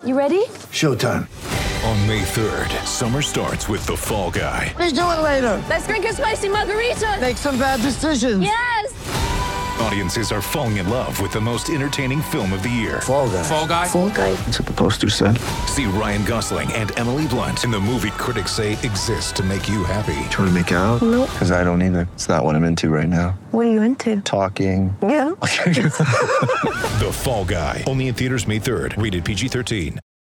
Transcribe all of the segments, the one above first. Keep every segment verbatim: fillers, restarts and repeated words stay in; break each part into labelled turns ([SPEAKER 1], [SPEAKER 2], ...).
[SPEAKER 1] You ready?
[SPEAKER 2] Showtime.
[SPEAKER 3] On May third, summer starts with The Fall Guy.
[SPEAKER 2] Let's do it later.
[SPEAKER 1] Let's drink a spicy margarita.
[SPEAKER 2] Make some bad decisions.
[SPEAKER 1] Yes.
[SPEAKER 3] Audiences are falling in love with the most entertaining film of the year.
[SPEAKER 2] Fall Guy.
[SPEAKER 4] Fall Guy?
[SPEAKER 1] Fall Guy.
[SPEAKER 2] That's what the poster said.
[SPEAKER 3] See Ryan Gosling and Emily Blunt in the movie critics say exists to make you happy.
[SPEAKER 5] Trying to make it out?
[SPEAKER 1] Nope.
[SPEAKER 5] Because I don't either. It's not what I'm into right now.
[SPEAKER 1] What are you into?
[SPEAKER 5] Talking.
[SPEAKER 1] Yeah.
[SPEAKER 3] The Fall Guy. Only in theaters May third. Rated P G thirteen.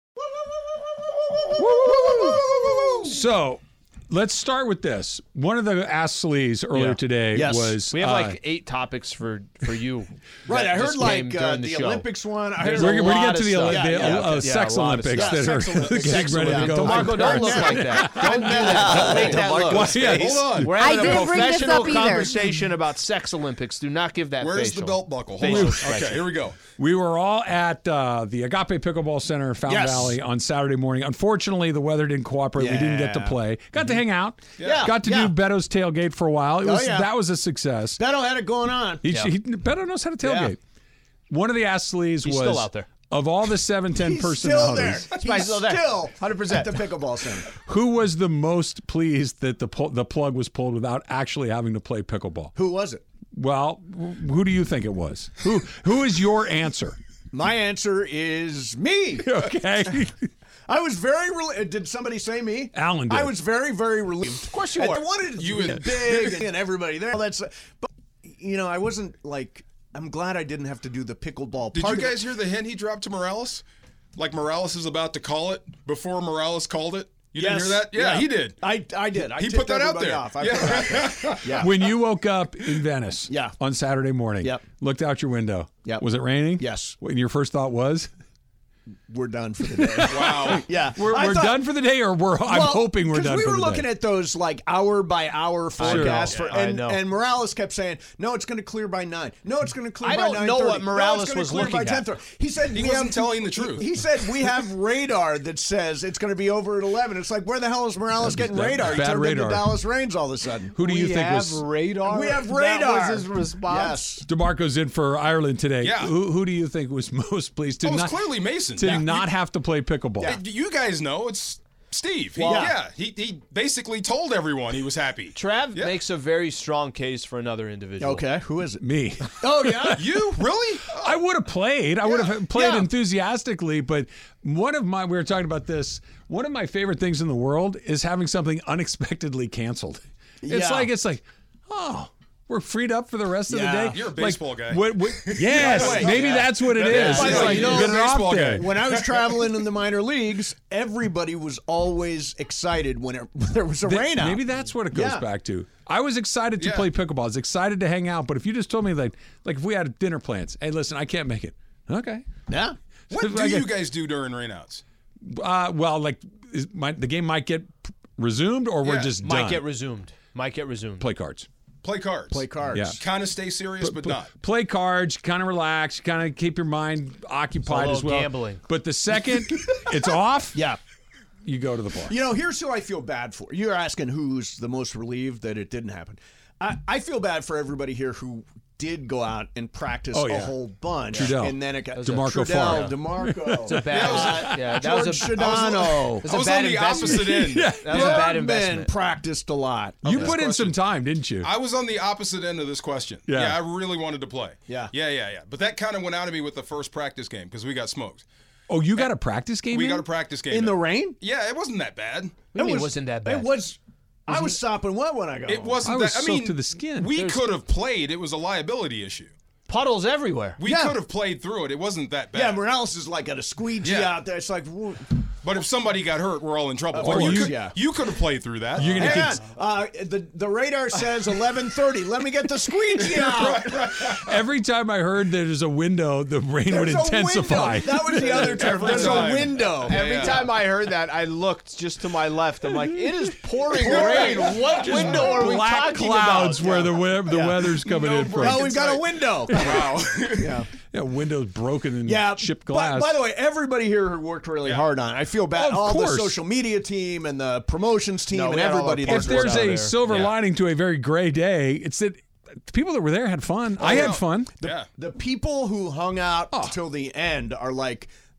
[SPEAKER 6] So, let's start with this. One of the Ask Sleaze earlier
[SPEAKER 4] Yeah.
[SPEAKER 6] today
[SPEAKER 7] Yes.
[SPEAKER 6] was...
[SPEAKER 4] We have
[SPEAKER 6] uh,
[SPEAKER 4] like eight topics for, for you.
[SPEAKER 7] Right,
[SPEAKER 4] that
[SPEAKER 7] I heard
[SPEAKER 4] just came
[SPEAKER 7] like uh,
[SPEAKER 4] during
[SPEAKER 7] the,
[SPEAKER 4] show.
[SPEAKER 7] Olympics one. I
[SPEAKER 4] There's
[SPEAKER 7] heard
[SPEAKER 6] We're,
[SPEAKER 4] a
[SPEAKER 6] we're going to
[SPEAKER 4] lot
[SPEAKER 6] get to
[SPEAKER 4] of
[SPEAKER 6] the,
[SPEAKER 4] stuff.
[SPEAKER 6] Oli-
[SPEAKER 7] Yeah,
[SPEAKER 6] the
[SPEAKER 7] yeah,
[SPEAKER 6] uh,
[SPEAKER 4] yeah.
[SPEAKER 6] sex
[SPEAKER 4] Yeah, a lot of
[SPEAKER 6] Olympics
[SPEAKER 7] stuff.
[SPEAKER 6] that
[SPEAKER 7] Yeah,
[SPEAKER 6] are
[SPEAKER 7] sex Olympics.
[SPEAKER 6] getting
[SPEAKER 7] Sex
[SPEAKER 6] ready to
[SPEAKER 7] Olympics.
[SPEAKER 6] go.
[SPEAKER 4] DeMarco, don't look like that. Don't do that. Don't make that look.
[SPEAKER 6] Well, yeah,
[SPEAKER 7] hold on.
[SPEAKER 4] We're
[SPEAKER 1] I
[SPEAKER 4] having a
[SPEAKER 1] didn't bring this
[SPEAKER 4] professional
[SPEAKER 1] up either.
[SPEAKER 4] conversation about sex Olympics. Do not give that
[SPEAKER 7] Where's
[SPEAKER 4] facial.
[SPEAKER 7] the belt buckle? Hold
[SPEAKER 4] facial
[SPEAKER 7] on.
[SPEAKER 4] expression.
[SPEAKER 7] Okay, here we go.
[SPEAKER 6] We were all at uh, the Agape Pickleball Center, Fountain
[SPEAKER 7] Yes.
[SPEAKER 6] Valley, on Saturday morning. Unfortunately, the weather didn't cooperate. We didn't get to
[SPEAKER 7] Yeah.
[SPEAKER 6] play. Got to hang out.
[SPEAKER 7] Yeah.
[SPEAKER 6] Got to
[SPEAKER 7] Yeah.
[SPEAKER 6] do Beto's tailgate for a while. It
[SPEAKER 7] Oh,
[SPEAKER 6] was
[SPEAKER 7] yeah.
[SPEAKER 6] That was a success.
[SPEAKER 7] Beto had it going on.
[SPEAKER 6] He,
[SPEAKER 4] Yeah.
[SPEAKER 6] he, Beto knows how to tailgate. One of the Ask Sleaze
[SPEAKER 4] He's
[SPEAKER 6] was
[SPEAKER 4] still out there.
[SPEAKER 6] of all the seven ten
[SPEAKER 7] He's still there.
[SPEAKER 6] personalities,
[SPEAKER 7] He's
[SPEAKER 4] still there.
[SPEAKER 7] still
[SPEAKER 4] one hundred percent.
[SPEAKER 7] at the pickleball center.
[SPEAKER 6] who was the most pleased that the pu- the plug was pulled without actually having to play pickleball?
[SPEAKER 7] Who was it?
[SPEAKER 6] Well, who do you think it was? Who Who is your answer?
[SPEAKER 7] My answer is me.
[SPEAKER 6] Okay.
[SPEAKER 7] I was very relieved. Did somebody say me?
[SPEAKER 6] Alan did.
[SPEAKER 7] I was very, very relieved. Of
[SPEAKER 4] course you
[SPEAKER 7] I
[SPEAKER 4] were.
[SPEAKER 7] wanted it to you be big and everybody there. That's, but you know, I wasn't like. I'm glad I didn't have to do the pickleball.
[SPEAKER 8] Did
[SPEAKER 7] part
[SPEAKER 8] you
[SPEAKER 7] of
[SPEAKER 8] guys
[SPEAKER 7] it.
[SPEAKER 8] hear the hint he dropped to Morales? Like Morales is about to call it before Morales called it? You didn't
[SPEAKER 7] Yes.
[SPEAKER 8] hear that? Yeah, he did.
[SPEAKER 7] I, I did. I
[SPEAKER 8] He
[SPEAKER 7] tipped
[SPEAKER 8] put that out
[SPEAKER 7] everybody
[SPEAKER 8] there.
[SPEAKER 7] Off. I
[SPEAKER 8] Yeah.
[SPEAKER 7] put it out there. Yeah.
[SPEAKER 6] When you woke up in Venice
[SPEAKER 7] Yeah.
[SPEAKER 6] on Saturday morning,
[SPEAKER 7] Yep.
[SPEAKER 6] looked out your window,
[SPEAKER 7] Yep.
[SPEAKER 6] was it raining?
[SPEAKER 7] Yes.
[SPEAKER 6] And your first thought was,
[SPEAKER 7] We're done for the day.
[SPEAKER 8] Wow.
[SPEAKER 7] Yeah.
[SPEAKER 6] we're,
[SPEAKER 7] I
[SPEAKER 6] we're
[SPEAKER 7] thought-
[SPEAKER 6] done for the day, or we're, I'm
[SPEAKER 7] Well,
[SPEAKER 6] hoping we're
[SPEAKER 7] 'cause
[SPEAKER 6] done
[SPEAKER 7] we
[SPEAKER 6] for
[SPEAKER 7] were
[SPEAKER 6] the
[SPEAKER 7] looking
[SPEAKER 6] day.
[SPEAKER 7] at those like hour by hour forecasts,
[SPEAKER 4] know.
[SPEAKER 7] for,
[SPEAKER 4] I
[SPEAKER 7] and,
[SPEAKER 4] know.
[SPEAKER 7] and Morales kept saying, "No, it's going to clear by nine. No, it's going to clear
[SPEAKER 4] I
[SPEAKER 7] by
[SPEAKER 4] don't
[SPEAKER 7] nine
[SPEAKER 4] know
[SPEAKER 7] thirty.
[SPEAKER 4] what Morales
[SPEAKER 7] no, it's gonna
[SPEAKER 4] was
[SPEAKER 7] clear
[SPEAKER 4] looking
[SPEAKER 7] by
[SPEAKER 4] at.
[SPEAKER 7] ten thirty." He said
[SPEAKER 8] He
[SPEAKER 7] we
[SPEAKER 8] wasn't
[SPEAKER 7] have,
[SPEAKER 8] telling the truth.
[SPEAKER 7] He, he said we have radar that says it's going to be over at eleven. It's like, where the hell is Morales getting
[SPEAKER 6] that-
[SPEAKER 7] radar? He
[SPEAKER 6] bad
[SPEAKER 7] turned
[SPEAKER 6] radar.
[SPEAKER 7] into Dallas Reigns all of a sudden.
[SPEAKER 6] Who do you
[SPEAKER 4] we
[SPEAKER 6] think
[SPEAKER 4] have
[SPEAKER 6] was
[SPEAKER 4] radar?
[SPEAKER 7] We have
[SPEAKER 4] That
[SPEAKER 7] radar.
[SPEAKER 4] was his response.
[SPEAKER 7] Yes.
[SPEAKER 6] DeMarco's in for Ireland today?
[SPEAKER 8] Yeah.
[SPEAKER 6] Who, who do you think was most pleased to
[SPEAKER 8] Oh, it's
[SPEAKER 6] not
[SPEAKER 8] clearly Mason.
[SPEAKER 6] to
[SPEAKER 8] Yeah.
[SPEAKER 6] not have to play pickleball?
[SPEAKER 8] Uh, You guys know it's Steve. He,
[SPEAKER 7] Well-
[SPEAKER 8] yeah, he, he basically told everyone he was happy.
[SPEAKER 4] Trav
[SPEAKER 8] Yeah.
[SPEAKER 4] makes a very strong case for another individual.
[SPEAKER 7] Okay, who is it?
[SPEAKER 6] Me.
[SPEAKER 7] Oh yeah.
[SPEAKER 8] You really?
[SPEAKER 6] I would have played. I would have played
[SPEAKER 7] Yeah.
[SPEAKER 6] enthusiastically, but one of my we were talking about this. One of my favorite things in the world is having something unexpectedly canceled. It's
[SPEAKER 7] Yeah.
[SPEAKER 6] like it's like, oh, we're freed up for the rest of
[SPEAKER 7] Yeah.
[SPEAKER 6] the day.
[SPEAKER 8] You're a
[SPEAKER 6] Like,
[SPEAKER 8] baseball guy.
[SPEAKER 6] What, what, yes,
[SPEAKER 7] By the way,
[SPEAKER 6] maybe
[SPEAKER 7] yeah.
[SPEAKER 6] that's what it
[SPEAKER 8] Yeah.
[SPEAKER 6] is.
[SPEAKER 8] By the
[SPEAKER 6] It's
[SPEAKER 8] way,
[SPEAKER 6] like
[SPEAKER 8] you
[SPEAKER 6] you
[SPEAKER 8] know,
[SPEAKER 6] get it off
[SPEAKER 8] baseball
[SPEAKER 6] there.
[SPEAKER 8] guy.
[SPEAKER 7] When I was traveling in the minor leagues, everybody was always excited when, it, when there was a
[SPEAKER 6] Th-
[SPEAKER 7] rain out.
[SPEAKER 6] Maybe that's what it goes
[SPEAKER 7] Yeah.
[SPEAKER 6] back to. I was excited to
[SPEAKER 8] Yeah.
[SPEAKER 6] play pickleball. I was excited to hang out. But if you just told me like, like if we had dinner plans, hey, listen, I can't make it. Okay.
[SPEAKER 7] Yeah.
[SPEAKER 8] What do
[SPEAKER 6] Like a-
[SPEAKER 8] you guys do during rainouts?
[SPEAKER 6] Uh, well, like is my, the game might get p- resumed, or we're
[SPEAKER 8] Yeah.
[SPEAKER 6] just
[SPEAKER 4] Might
[SPEAKER 6] done.
[SPEAKER 4] get resumed. Might get resumed.
[SPEAKER 6] Play cards.
[SPEAKER 8] Play cards.
[SPEAKER 7] Play cards.
[SPEAKER 6] Yeah.
[SPEAKER 8] Kind of stay serious, but,
[SPEAKER 6] Pl-
[SPEAKER 8] not.
[SPEAKER 6] Play cards, kind of relax, kind of keep your mind occupied
[SPEAKER 4] It's a
[SPEAKER 6] as
[SPEAKER 4] little
[SPEAKER 6] well.
[SPEAKER 4] gambling.
[SPEAKER 6] But the second it's off,
[SPEAKER 7] Yeah.
[SPEAKER 6] you go to the bar.
[SPEAKER 7] You know, here's who I feel bad for. You're asking who's the most relieved that it didn't happen. I, I feel bad for everybody here who did go out and practice
[SPEAKER 6] Oh, yeah.
[SPEAKER 7] a whole bunch.
[SPEAKER 6] Trudell.
[SPEAKER 7] And then it got
[SPEAKER 6] DeMarco
[SPEAKER 7] Trudell,
[SPEAKER 6] Farah.
[SPEAKER 7] DeMarco.
[SPEAKER 4] It's a bad. Yeah, that was a.
[SPEAKER 7] George Sedano.
[SPEAKER 4] That's
[SPEAKER 8] I
[SPEAKER 4] a
[SPEAKER 8] was
[SPEAKER 4] bad
[SPEAKER 8] on the
[SPEAKER 4] investment.
[SPEAKER 8] opposite end.
[SPEAKER 6] Yeah.
[SPEAKER 4] That was a bad
[SPEAKER 7] Bergman
[SPEAKER 4] investment.
[SPEAKER 7] practiced a lot.
[SPEAKER 6] You
[SPEAKER 8] Okay.
[SPEAKER 6] put in some
[SPEAKER 8] Question.
[SPEAKER 6] time, didn't you?
[SPEAKER 8] I was on the opposite end of this question.
[SPEAKER 6] Yeah.
[SPEAKER 8] I really wanted to play.
[SPEAKER 7] Yeah.
[SPEAKER 8] Yeah, yeah, yeah. But that kind of went out of me with the first practice game because we got smoked.
[SPEAKER 6] Oh, you got a practice game?
[SPEAKER 8] We
[SPEAKER 6] in?
[SPEAKER 8] got a practice game.
[SPEAKER 7] In the rain?
[SPEAKER 8] Yeah, it wasn't that bad.
[SPEAKER 4] What do you mean it wasn't that bad?
[SPEAKER 7] It was. I was sopping wet when I got
[SPEAKER 8] It
[SPEAKER 7] home.
[SPEAKER 8] wasn't
[SPEAKER 6] I was
[SPEAKER 8] that. I
[SPEAKER 6] soaked
[SPEAKER 8] mean,
[SPEAKER 6] to the skin.
[SPEAKER 8] We
[SPEAKER 4] There's-
[SPEAKER 8] could have played. It was a liability issue.
[SPEAKER 4] Puddles everywhere.
[SPEAKER 8] We
[SPEAKER 7] Yeah.
[SPEAKER 8] could have played through it. It wasn't that bad.
[SPEAKER 7] Yeah, Morales is like at a squeegee
[SPEAKER 8] Yeah.
[SPEAKER 7] out there. It's like, whoa.
[SPEAKER 8] But if somebody got hurt, we're all in trouble.
[SPEAKER 7] Of
[SPEAKER 8] But
[SPEAKER 7] course,
[SPEAKER 8] you, could,
[SPEAKER 7] yeah.
[SPEAKER 8] you could have played through that.
[SPEAKER 6] You're gonna
[SPEAKER 7] hang
[SPEAKER 6] get
[SPEAKER 7] on. Uh, the, the radar says eleven thirty. Let me get the squeegee out.
[SPEAKER 6] every time I heard there's a window, the rain would
[SPEAKER 7] There's a
[SPEAKER 6] intensify.
[SPEAKER 7] window. That was the other term.
[SPEAKER 8] Every
[SPEAKER 7] There's
[SPEAKER 8] time.
[SPEAKER 7] a window.
[SPEAKER 8] Yeah,
[SPEAKER 4] Every
[SPEAKER 8] yeah.
[SPEAKER 4] time I heard that, I looked just to my left. I'm like, it is pouring rain. What window are we
[SPEAKER 6] Black
[SPEAKER 4] talking
[SPEAKER 6] clouds
[SPEAKER 4] about?
[SPEAKER 6] where the we- the
[SPEAKER 7] Yeah.
[SPEAKER 6] weather's coming
[SPEAKER 8] No
[SPEAKER 6] in from.
[SPEAKER 8] break.
[SPEAKER 7] No, we've got a window.
[SPEAKER 8] Wow.
[SPEAKER 7] yeah.
[SPEAKER 6] Yeah, windows broken and
[SPEAKER 7] Yeah,
[SPEAKER 6] chipped
[SPEAKER 7] by-
[SPEAKER 6] glass.
[SPEAKER 7] By, the way, everybody here who worked really hard on it. I feel bad.
[SPEAKER 6] Of
[SPEAKER 7] All
[SPEAKER 6] course.
[SPEAKER 7] the social media team and the promotions team
[SPEAKER 4] No,
[SPEAKER 7] and
[SPEAKER 4] we had all
[SPEAKER 7] everybody.
[SPEAKER 4] our
[SPEAKER 7] that
[SPEAKER 6] if
[SPEAKER 4] partners
[SPEAKER 7] worked
[SPEAKER 6] there's
[SPEAKER 4] out
[SPEAKER 6] a
[SPEAKER 4] there.
[SPEAKER 6] silver
[SPEAKER 8] Yeah.
[SPEAKER 6] lining to a very gray day, it's that the people that were there had fun. I
[SPEAKER 8] yeah.
[SPEAKER 6] had fun.
[SPEAKER 8] Yeah.
[SPEAKER 7] The people who hung out
[SPEAKER 6] Oh.
[SPEAKER 7] till the end are like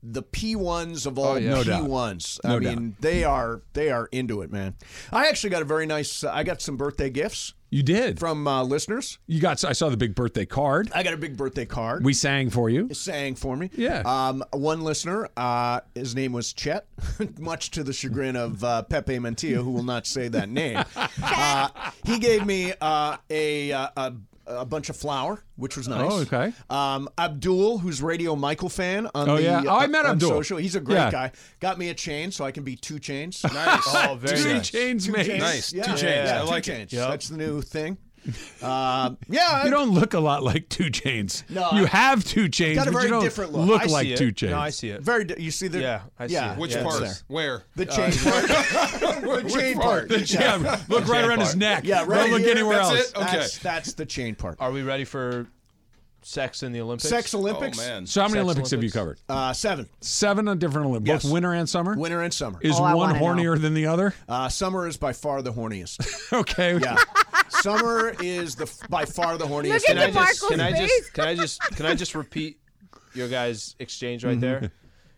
[SPEAKER 7] the P ones of all
[SPEAKER 4] Oh, yeah.
[SPEAKER 6] No
[SPEAKER 7] P
[SPEAKER 6] doubt.
[SPEAKER 7] ones.
[SPEAKER 6] No
[SPEAKER 7] I mean, they are they are into it, man. I actually got a very nice. Uh, I got some birthday gifts
[SPEAKER 6] You did.
[SPEAKER 7] from uh, listeners.
[SPEAKER 6] You got. I saw the big birthday card.
[SPEAKER 7] I got a big birthday card.
[SPEAKER 6] We sang for you.
[SPEAKER 7] sang for me.
[SPEAKER 6] Yeah.
[SPEAKER 7] Um, one listener, uh, his name was Chet, much to the chagrin of uh, Pepe Mantilla, who will not say that name. uh, he gave me uh, a, uh, a a bunch of flour, which was nice.
[SPEAKER 6] Oh, okay.
[SPEAKER 7] Um, Abdul, who's Radio Michael fan on
[SPEAKER 6] Oh,
[SPEAKER 7] the
[SPEAKER 6] yeah. Oh, I met
[SPEAKER 7] on
[SPEAKER 6] Abdul.
[SPEAKER 7] social. He's a great
[SPEAKER 6] Yeah.
[SPEAKER 7] guy. Got me a chain so I can be two chains.
[SPEAKER 8] Nice.
[SPEAKER 4] Oh, very
[SPEAKER 6] Two
[SPEAKER 4] nice.
[SPEAKER 6] chains,
[SPEAKER 7] Two
[SPEAKER 6] mate.
[SPEAKER 7] chains.
[SPEAKER 8] Nice.
[SPEAKER 7] Yeah.
[SPEAKER 8] Two chains.
[SPEAKER 7] Yeah,
[SPEAKER 8] I
[SPEAKER 7] two
[SPEAKER 8] like it.
[SPEAKER 7] chains.
[SPEAKER 4] Yep.
[SPEAKER 7] That's the new thing. Uh, yeah.
[SPEAKER 6] You don't look a lot like Two Chains.
[SPEAKER 7] No,
[SPEAKER 6] you
[SPEAKER 7] I-
[SPEAKER 6] have two chains,
[SPEAKER 7] got a
[SPEAKER 6] but
[SPEAKER 7] very
[SPEAKER 6] you don't
[SPEAKER 7] different look.
[SPEAKER 6] look
[SPEAKER 7] I see
[SPEAKER 6] like
[SPEAKER 4] it.
[SPEAKER 6] Two Chains.
[SPEAKER 4] No, I see it.
[SPEAKER 7] Very. di- You see the.
[SPEAKER 4] Yeah, I see
[SPEAKER 7] yeah,
[SPEAKER 4] it.
[SPEAKER 8] Which
[SPEAKER 7] yeah, it's
[SPEAKER 8] part?
[SPEAKER 7] there.
[SPEAKER 8] Where?
[SPEAKER 7] The chain part. the chain part.
[SPEAKER 6] Yeah, look right around his neck.
[SPEAKER 7] Yeah, right
[SPEAKER 6] Don't look
[SPEAKER 7] here.
[SPEAKER 6] anywhere
[SPEAKER 8] That's
[SPEAKER 6] else.
[SPEAKER 8] it? Okay.
[SPEAKER 7] That's, that's the chain part.
[SPEAKER 4] Are we ready for sex in the Olympics?
[SPEAKER 7] Sex
[SPEAKER 8] Oh,
[SPEAKER 7] Olympics.
[SPEAKER 8] man.
[SPEAKER 6] So how many
[SPEAKER 4] Sex
[SPEAKER 6] Olympics have you
[SPEAKER 4] Olympics.
[SPEAKER 6] covered?
[SPEAKER 7] Uh, seven.
[SPEAKER 6] Seven on different Olympics,
[SPEAKER 7] Yes.
[SPEAKER 6] both winter and summer.
[SPEAKER 7] Winter and summer.
[SPEAKER 6] Is
[SPEAKER 1] Oh, I
[SPEAKER 6] one
[SPEAKER 1] wanna
[SPEAKER 6] hornier
[SPEAKER 1] know.
[SPEAKER 6] than the other?
[SPEAKER 7] Uh, summer is by far the horniest.
[SPEAKER 6] Okay.
[SPEAKER 7] Yeah. Summer is the by far the horniest.
[SPEAKER 1] Look
[SPEAKER 4] Can
[SPEAKER 1] at
[SPEAKER 4] I just
[SPEAKER 1] DeMarco's
[SPEAKER 4] can I
[SPEAKER 1] face.
[SPEAKER 4] just can I just can I just repeat your guys' exchange right there?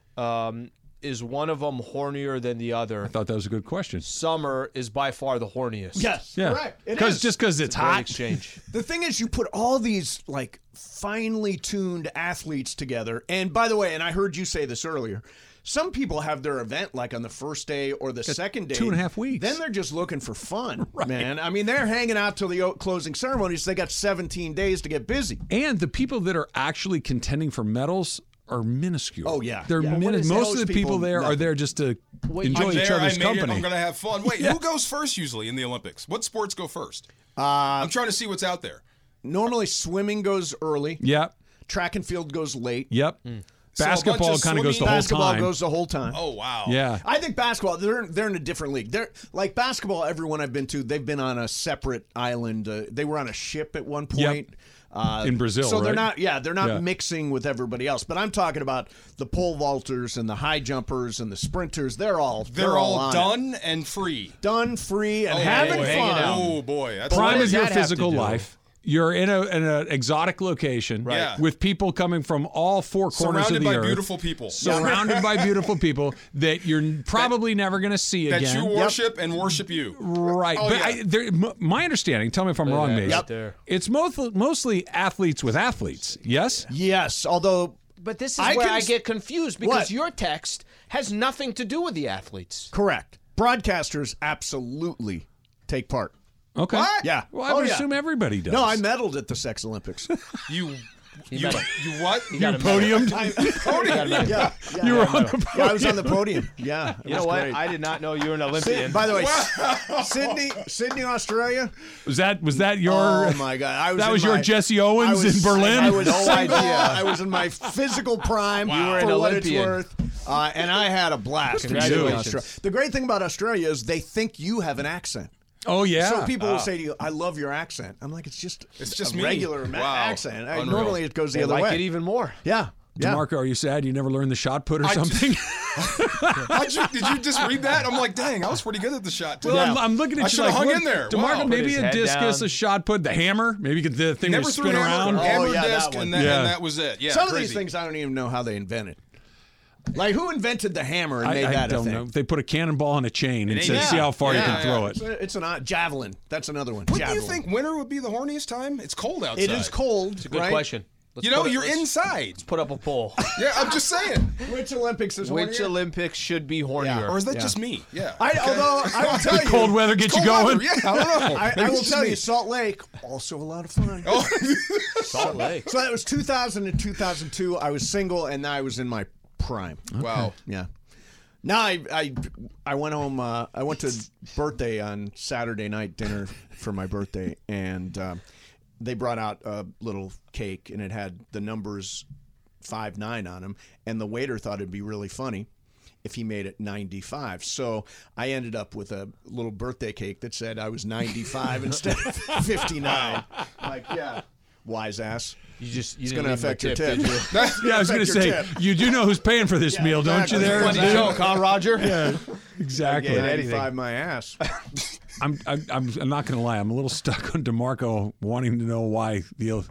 [SPEAKER 4] Um, is one of them hornier than the other?
[SPEAKER 6] I thought that was a good question.
[SPEAKER 4] Summer is by far the horniest.
[SPEAKER 7] Yes.
[SPEAKER 6] Yeah.
[SPEAKER 7] Correct. It
[SPEAKER 6] Because
[SPEAKER 7] is.
[SPEAKER 6] just because it's
[SPEAKER 4] Great
[SPEAKER 6] hot.
[SPEAKER 4] exchange.
[SPEAKER 7] The thing is, you put all these like finely tuned athletes together. And by the way, and I heard you say this earlier, some people have their event like on the first day or the second day.
[SPEAKER 6] two and a half weeks.
[SPEAKER 7] Then they're just looking for fun, man. I mean, they're hanging out till the o- closing ceremonies. They got seventeen days to get busy.
[SPEAKER 6] And the people that are actually contending for medals are minuscule.
[SPEAKER 7] Oh, yeah.
[SPEAKER 6] They're
[SPEAKER 7] Yeah.
[SPEAKER 6] min-
[SPEAKER 7] What is
[SPEAKER 6] most
[SPEAKER 7] those
[SPEAKER 6] of the people,
[SPEAKER 7] people
[SPEAKER 6] there are
[SPEAKER 7] nothing.
[SPEAKER 6] there just to enjoy
[SPEAKER 8] I'm
[SPEAKER 6] each
[SPEAKER 8] there, I
[SPEAKER 6] other's
[SPEAKER 8] made it,
[SPEAKER 6] company.
[SPEAKER 8] I'm going to have fun. Wait,
[SPEAKER 6] Yeah.
[SPEAKER 8] who goes first usually in the Olympics? What sports go first?
[SPEAKER 7] Uh,
[SPEAKER 8] I'm trying to see what's out there.
[SPEAKER 7] Normally, swimming goes early.
[SPEAKER 6] Yep.
[SPEAKER 7] Track and field goes late.
[SPEAKER 6] Yep.
[SPEAKER 8] So a bunch
[SPEAKER 6] Basketball
[SPEAKER 8] of
[SPEAKER 6] kind of goes the
[SPEAKER 8] swimming-
[SPEAKER 6] whole
[SPEAKER 7] Basketball
[SPEAKER 6] time.
[SPEAKER 7] goes the whole time.
[SPEAKER 8] Oh, wow.
[SPEAKER 6] Yeah.
[SPEAKER 7] I think basketball, they're they're in a different league. They're like basketball, everyone I've been to, they've been on a separate island. Uh, they were on a ship at one point. Uh,
[SPEAKER 6] In Brazil,
[SPEAKER 7] So they're
[SPEAKER 6] right?
[SPEAKER 7] not, yeah, they're not
[SPEAKER 6] Yeah.
[SPEAKER 7] mixing with everybody else. But I'm talking about the pole vaulters and the high jumpers and the sprinters. They're all
[SPEAKER 8] They're, all,
[SPEAKER 7] on it.
[SPEAKER 8] done and free.
[SPEAKER 7] done, free, and
[SPEAKER 8] Oh,
[SPEAKER 7] having
[SPEAKER 8] boy.
[SPEAKER 7] fun.
[SPEAKER 8] Oh, boy. That's
[SPEAKER 6] Prime
[SPEAKER 4] what
[SPEAKER 6] of
[SPEAKER 4] does
[SPEAKER 6] your
[SPEAKER 4] that have to
[SPEAKER 6] physical
[SPEAKER 4] do?
[SPEAKER 6] life. You're in a in an exotic location
[SPEAKER 8] Yeah.
[SPEAKER 6] with people coming from all four corners
[SPEAKER 8] surrounded
[SPEAKER 6] of the
[SPEAKER 8] by
[SPEAKER 6] earth.
[SPEAKER 8] beautiful people
[SPEAKER 6] Surrounded by beautiful people that you're probably never going to see
[SPEAKER 8] that
[SPEAKER 6] again.
[SPEAKER 8] you worship and worship you.
[SPEAKER 6] Right.
[SPEAKER 8] Oh,
[SPEAKER 6] but
[SPEAKER 8] yeah.
[SPEAKER 6] I, there, m- my understanding, tell me if I'm wrong,
[SPEAKER 4] that
[SPEAKER 6] Mace.
[SPEAKER 4] right there.
[SPEAKER 6] It's most, mostly athletes with athletes. Yes?
[SPEAKER 7] Yes, although
[SPEAKER 4] But this is
[SPEAKER 7] I
[SPEAKER 4] where
[SPEAKER 7] can
[SPEAKER 4] I
[SPEAKER 7] s-
[SPEAKER 4] get confused because
[SPEAKER 7] What?
[SPEAKER 4] your text has nothing to do with the athletes.
[SPEAKER 7] correct. Broadcasters absolutely take part.
[SPEAKER 6] Okay.
[SPEAKER 8] What?
[SPEAKER 7] Yeah.
[SPEAKER 6] Well, I
[SPEAKER 7] Oh,
[SPEAKER 6] would
[SPEAKER 7] yeah.
[SPEAKER 6] assume everybody does.
[SPEAKER 7] No, I medaled at the Sex Olympics.
[SPEAKER 8] You, you,
[SPEAKER 4] medal.
[SPEAKER 8] you what?
[SPEAKER 4] You got a
[SPEAKER 6] Podiumed?
[SPEAKER 7] I,
[SPEAKER 8] Podium.
[SPEAKER 7] yeah, yeah,
[SPEAKER 6] You were
[SPEAKER 7] yeah,
[SPEAKER 6] on the
[SPEAKER 7] yeah, I was on the podium. Yeah, it
[SPEAKER 4] You know
[SPEAKER 7] was
[SPEAKER 4] what?
[SPEAKER 7] great.
[SPEAKER 4] I did not know you were an
[SPEAKER 7] Syd-
[SPEAKER 4] Olympian.
[SPEAKER 7] by the way, Sydney, Sydney, Australia.
[SPEAKER 6] Was that was that your
[SPEAKER 7] Oh my God! I was
[SPEAKER 6] that
[SPEAKER 7] in
[SPEAKER 6] was your
[SPEAKER 7] my-
[SPEAKER 6] Jesse
[SPEAKER 7] I
[SPEAKER 6] Owens
[SPEAKER 7] was-
[SPEAKER 6] in Berlin?
[SPEAKER 7] I was
[SPEAKER 4] No
[SPEAKER 7] single,
[SPEAKER 4] idea.
[SPEAKER 7] I was in my physical prime
[SPEAKER 8] You were
[SPEAKER 7] for
[SPEAKER 4] an
[SPEAKER 7] what it's
[SPEAKER 4] Olympian.
[SPEAKER 7] worth, uh, and I had a blast. in
[SPEAKER 4] Congratulations.
[SPEAKER 7] Australia. The great thing about Australia is they think you have an accent.
[SPEAKER 6] Oh yeah.
[SPEAKER 7] So people will say to you, "I love your accent." I'm like, "It's just
[SPEAKER 8] It's just
[SPEAKER 7] a
[SPEAKER 8] me."
[SPEAKER 7] regular ma-
[SPEAKER 8] Wow.
[SPEAKER 7] accent. I,
[SPEAKER 8] Unreal.
[SPEAKER 7] normally it goes the
[SPEAKER 4] They
[SPEAKER 7] other
[SPEAKER 4] like
[SPEAKER 7] way."
[SPEAKER 4] it even more.
[SPEAKER 7] yeah, yeah.
[SPEAKER 6] DeMarco, are you sad you never learned the shot put or
[SPEAKER 8] I-
[SPEAKER 6] something?
[SPEAKER 8] How'd you, did you just read that? I'm like, dang, I was pretty good at the shot.
[SPEAKER 6] Well,
[SPEAKER 8] today.
[SPEAKER 6] I'm, I'm looking
[SPEAKER 8] I
[SPEAKER 6] at you
[SPEAKER 8] should've
[SPEAKER 6] like,
[SPEAKER 8] hung
[SPEAKER 6] what-
[SPEAKER 8] in there.
[SPEAKER 6] DeMarco,
[SPEAKER 8] Wow.
[SPEAKER 6] maybe
[SPEAKER 4] his
[SPEAKER 6] a
[SPEAKER 4] head
[SPEAKER 6] discus,
[SPEAKER 4] down.
[SPEAKER 6] a shot put, the hammer. Maybe get the thing
[SPEAKER 8] Never
[SPEAKER 6] was
[SPEAKER 8] threw
[SPEAKER 6] spin
[SPEAKER 8] hammer,
[SPEAKER 6] around.
[SPEAKER 8] hammer
[SPEAKER 7] Oh, yeah,
[SPEAKER 8] disc,
[SPEAKER 7] that one.
[SPEAKER 8] and, that,
[SPEAKER 6] Yeah.
[SPEAKER 8] and that was it. Yeah,
[SPEAKER 7] Some of
[SPEAKER 8] crazy.
[SPEAKER 7] these things I don't even know how they invented. Like who invented the hammer and
[SPEAKER 6] I,
[SPEAKER 7] made
[SPEAKER 6] I
[SPEAKER 7] that a
[SPEAKER 6] don't
[SPEAKER 7] thing?
[SPEAKER 6] know. They put a cannonball on a chain and
[SPEAKER 8] ain't-
[SPEAKER 6] said,
[SPEAKER 8] Yeah.
[SPEAKER 6] "See how far you
[SPEAKER 8] Yeah,
[SPEAKER 6] can throw
[SPEAKER 8] yeah.
[SPEAKER 6] it."
[SPEAKER 7] It's, a- it's an uh, javelin. That's another one.
[SPEAKER 8] What
[SPEAKER 7] javelin.
[SPEAKER 8] do you think? Winter would be the horniest time? It's cold outside.
[SPEAKER 7] It is cold.
[SPEAKER 4] It's a good
[SPEAKER 7] right?
[SPEAKER 4] question. Let's
[SPEAKER 8] You know,
[SPEAKER 4] put it-
[SPEAKER 8] you're
[SPEAKER 4] let's
[SPEAKER 8] inside.
[SPEAKER 4] Put up a poll.
[SPEAKER 8] Yeah, I'm just saying.
[SPEAKER 7] Which Olympics is
[SPEAKER 4] Which
[SPEAKER 7] hornier?
[SPEAKER 4] Olympics should be hornier?
[SPEAKER 8] Or is that
[SPEAKER 7] Yeah.
[SPEAKER 8] just me? Yeah.
[SPEAKER 7] I,
[SPEAKER 8] Okay.
[SPEAKER 7] Although I will tell you,
[SPEAKER 6] Cold weather gets you
[SPEAKER 8] Cold
[SPEAKER 6] going.
[SPEAKER 8] weather, Yeah, I don't know.
[SPEAKER 7] I,
[SPEAKER 8] Maybe
[SPEAKER 7] I will
[SPEAKER 8] it's just
[SPEAKER 7] tell
[SPEAKER 8] me.
[SPEAKER 7] you, Salt Lake also a lot of fun.
[SPEAKER 8] Oh,
[SPEAKER 4] Salt Lake.
[SPEAKER 7] So that was two thousand and two thousand two. I was single, and I was in my prime.
[SPEAKER 8] wow.
[SPEAKER 7] Yeah. Now I I I went home. Uh, I went to birthday on Saturday night dinner for my birthday, and um, they brought out a little cake, and it had the numbers five nine on them. And the waiter thought it'd be really funny if he made it ninety-five. So I ended up with a little birthday cake that said I was ninety-five instead of fifty-nine. Like, yeah, wise ass.
[SPEAKER 4] You just you
[SPEAKER 7] It's
[SPEAKER 4] didn't
[SPEAKER 7] going to
[SPEAKER 4] leave
[SPEAKER 7] affect
[SPEAKER 4] no
[SPEAKER 7] your
[SPEAKER 4] tip,
[SPEAKER 7] tip.
[SPEAKER 4] did you?
[SPEAKER 6] Yeah, I was going to
[SPEAKER 7] Affect
[SPEAKER 6] say,
[SPEAKER 7] your tip.
[SPEAKER 6] you do know who's paying for this
[SPEAKER 7] Yeah,
[SPEAKER 6] meal, don't you?
[SPEAKER 7] exactly.
[SPEAKER 6] There,
[SPEAKER 4] Funny
[SPEAKER 6] Dude?
[SPEAKER 4] joke, huh, Roger?
[SPEAKER 6] Yeah, exactly.
[SPEAKER 7] Yeah,
[SPEAKER 4] anything.
[SPEAKER 7] ninety-five my ass.
[SPEAKER 6] I'm, I'm, I'm, I'm not going to lie. I'm a little stuck on DeMarco wanting to know why the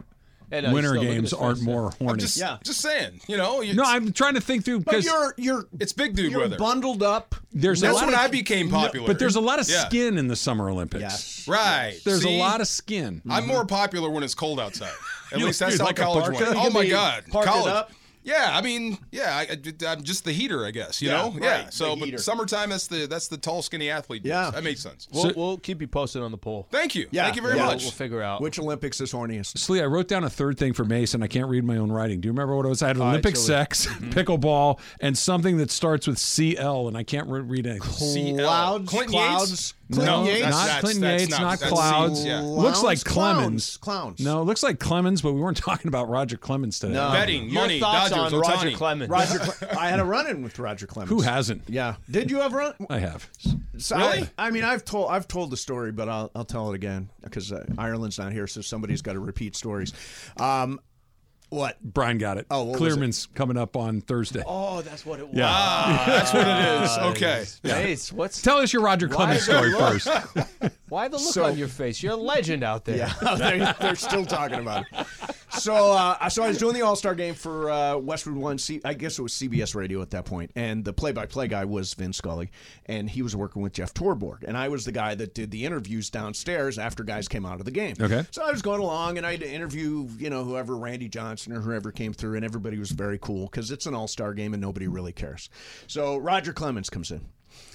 [SPEAKER 4] And, uh,
[SPEAKER 6] winter
[SPEAKER 4] still look at
[SPEAKER 6] games
[SPEAKER 4] his
[SPEAKER 6] aren't
[SPEAKER 4] face,
[SPEAKER 6] more
[SPEAKER 4] yeah.
[SPEAKER 6] horny.
[SPEAKER 8] I'm just,
[SPEAKER 7] Yeah.
[SPEAKER 8] just saying, you know.
[SPEAKER 6] no, I'm trying to think through
[SPEAKER 7] But
[SPEAKER 6] because
[SPEAKER 7] you're you're
[SPEAKER 8] it's big dude
[SPEAKER 7] you're
[SPEAKER 8] weather.
[SPEAKER 7] bundled up.
[SPEAKER 6] there's a
[SPEAKER 8] That's
[SPEAKER 6] lot
[SPEAKER 8] when
[SPEAKER 6] of,
[SPEAKER 8] I became popular.
[SPEAKER 6] but there's a lot of
[SPEAKER 8] Yeah.
[SPEAKER 6] skin in the Summer Olympics.
[SPEAKER 7] Yes.
[SPEAKER 8] Right.
[SPEAKER 6] There's
[SPEAKER 8] See?
[SPEAKER 6] a lot of skin.
[SPEAKER 8] I'm more popular when it's cold outside. At
[SPEAKER 6] You-
[SPEAKER 8] least that's
[SPEAKER 6] you
[SPEAKER 8] how
[SPEAKER 6] like a
[SPEAKER 8] college
[SPEAKER 6] parka?
[SPEAKER 8] went.
[SPEAKER 6] You
[SPEAKER 8] Oh
[SPEAKER 7] can
[SPEAKER 8] my
[SPEAKER 7] be
[SPEAKER 8] God,
[SPEAKER 7] parked
[SPEAKER 8] college.
[SPEAKER 7] up?
[SPEAKER 8] Yeah, I mean, yeah, I, I, I'm just the heater, I guess. You
[SPEAKER 7] Yeah,
[SPEAKER 8] know,
[SPEAKER 7] right,
[SPEAKER 8] yeah.
[SPEAKER 7] the
[SPEAKER 8] So,
[SPEAKER 7] heater.
[SPEAKER 8] but summertime, that's the that's the tall, skinny athlete. dudes.
[SPEAKER 7] Yeah.
[SPEAKER 8] that makes sense.
[SPEAKER 4] We'll, we'll keep you posted on the poll.
[SPEAKER 8] Thank you.
[SPEAKER 7] Yeah,
[SPEAKER 8] Thank you very
[SPEAKER 7] yeah.
[SPEAKER 8] much.
[SPEAKER 4] We'll figure out.
[SPEAKER 7] Which Olympics is horniest?
[SPEAKER 6] Slee, I wrote down a third thing for Mason. I can't read my own writing. Do you remember what it was? I had
[SPEAKER 4] right,
[SPEAKER 6] Olympic
[SPEAKER 4] so we-
[SPEAKER 6] sex, pickleball, and something that starts with C L, and I can't re- read anything.
[SPEAKER 8] C L.
[SPEAKER 7] Clouds,
[SPEAKER 8] Clinton
[SPEAKER 7] clouds,
[SPEAKER 8] Yates?
[SPEAKER 7] Clinton
[SPEAKER 6] No,
[SPEAKER 7] Yates?
[SPEAKER 6] not
[SPEAKER 8] That's-
[SPEAKER 6] Clinton
[SPEAKER 8] that's
[SPEAKER 6] Yates,
[SPEAKER 8] not-
[SPEAKER 6] not
[SPEAKER 8] that's
[SPEAKER 6] Clouds.
[SPEAKER 8] C- yeah.
[SPEAKER 6] Looks like
[SPEAKER 7] Clowns,
[SPEAKER 6] Clemens.
[SPEAKER 7] Clowns.
[SPEAKER 6] No, looks like Clemens, but we weren't talking about Roger Clemens today.
[SPEAKER 7] No.
[SPEAKER 8] Betting,
[SPEAKER 4] Your
[SPEAKER 8] money,
[SPEAKER 4] thoughts
[SPEAKER 8] Dodgers,
[SPEAKER 4] on Roger
[SPEAKER 8] Ohtani.
[SPEAKER 4] Clemens?
[SPEAKER 7] Roger, Cle- I had a run-in with Roger Clemens.
[SPEAKER 6] Who hasn't?
[SPEAKER 7] Yeah. Did you ever run?
[SPEAKER 6] I have.
[SPEAKER 7] So
[SPEAKER 8] Really?
[SPEAKER 7] I, I mean, I've told I've told the story, but I'll I'll tell it again because uh, Ireland's not here, so somebody's got to repeat stories. Um, what?
[SPEAKER 6] Brian got it.
[SPEAKER 7] Oh, what was
[SPEAKER 6] Clearman's coming up on Thursday.
[SPEAKER 4] Oh, that's what it was.
[SPEAKER 6] Yeah.
[SPEAKER 8] Ah, that's what it is. Okay.
[SPEAKER 4] Mace, what's
[SPEAKER 6] Tell us your Roger Clemens story first.
[SPEAKER 4] why the look
[SPEAKER 7] So-
[SPEAKER 4] on your face? You're a legend out there.
[SPEAKER 7] Yeah, they're, they're still talking about it. So, uh, so I was doing the All Star game for uh, Westwood One. C- I guess it was C B S Radio at that point, and the play-by-play guy was Vin Scully, and he was working with Jeff Torborg, and I was the guy that did the interviews downstairs after guys came out of the game.
[SPEAKER 6] Okay.
[SPEAKER 7] So I was going along, and I had to interview, you know, whoever, Randy Johnson or whoever came through, and everybody was very cool because it's an All Star game and nobody really cares. So Roger Clemens comes in,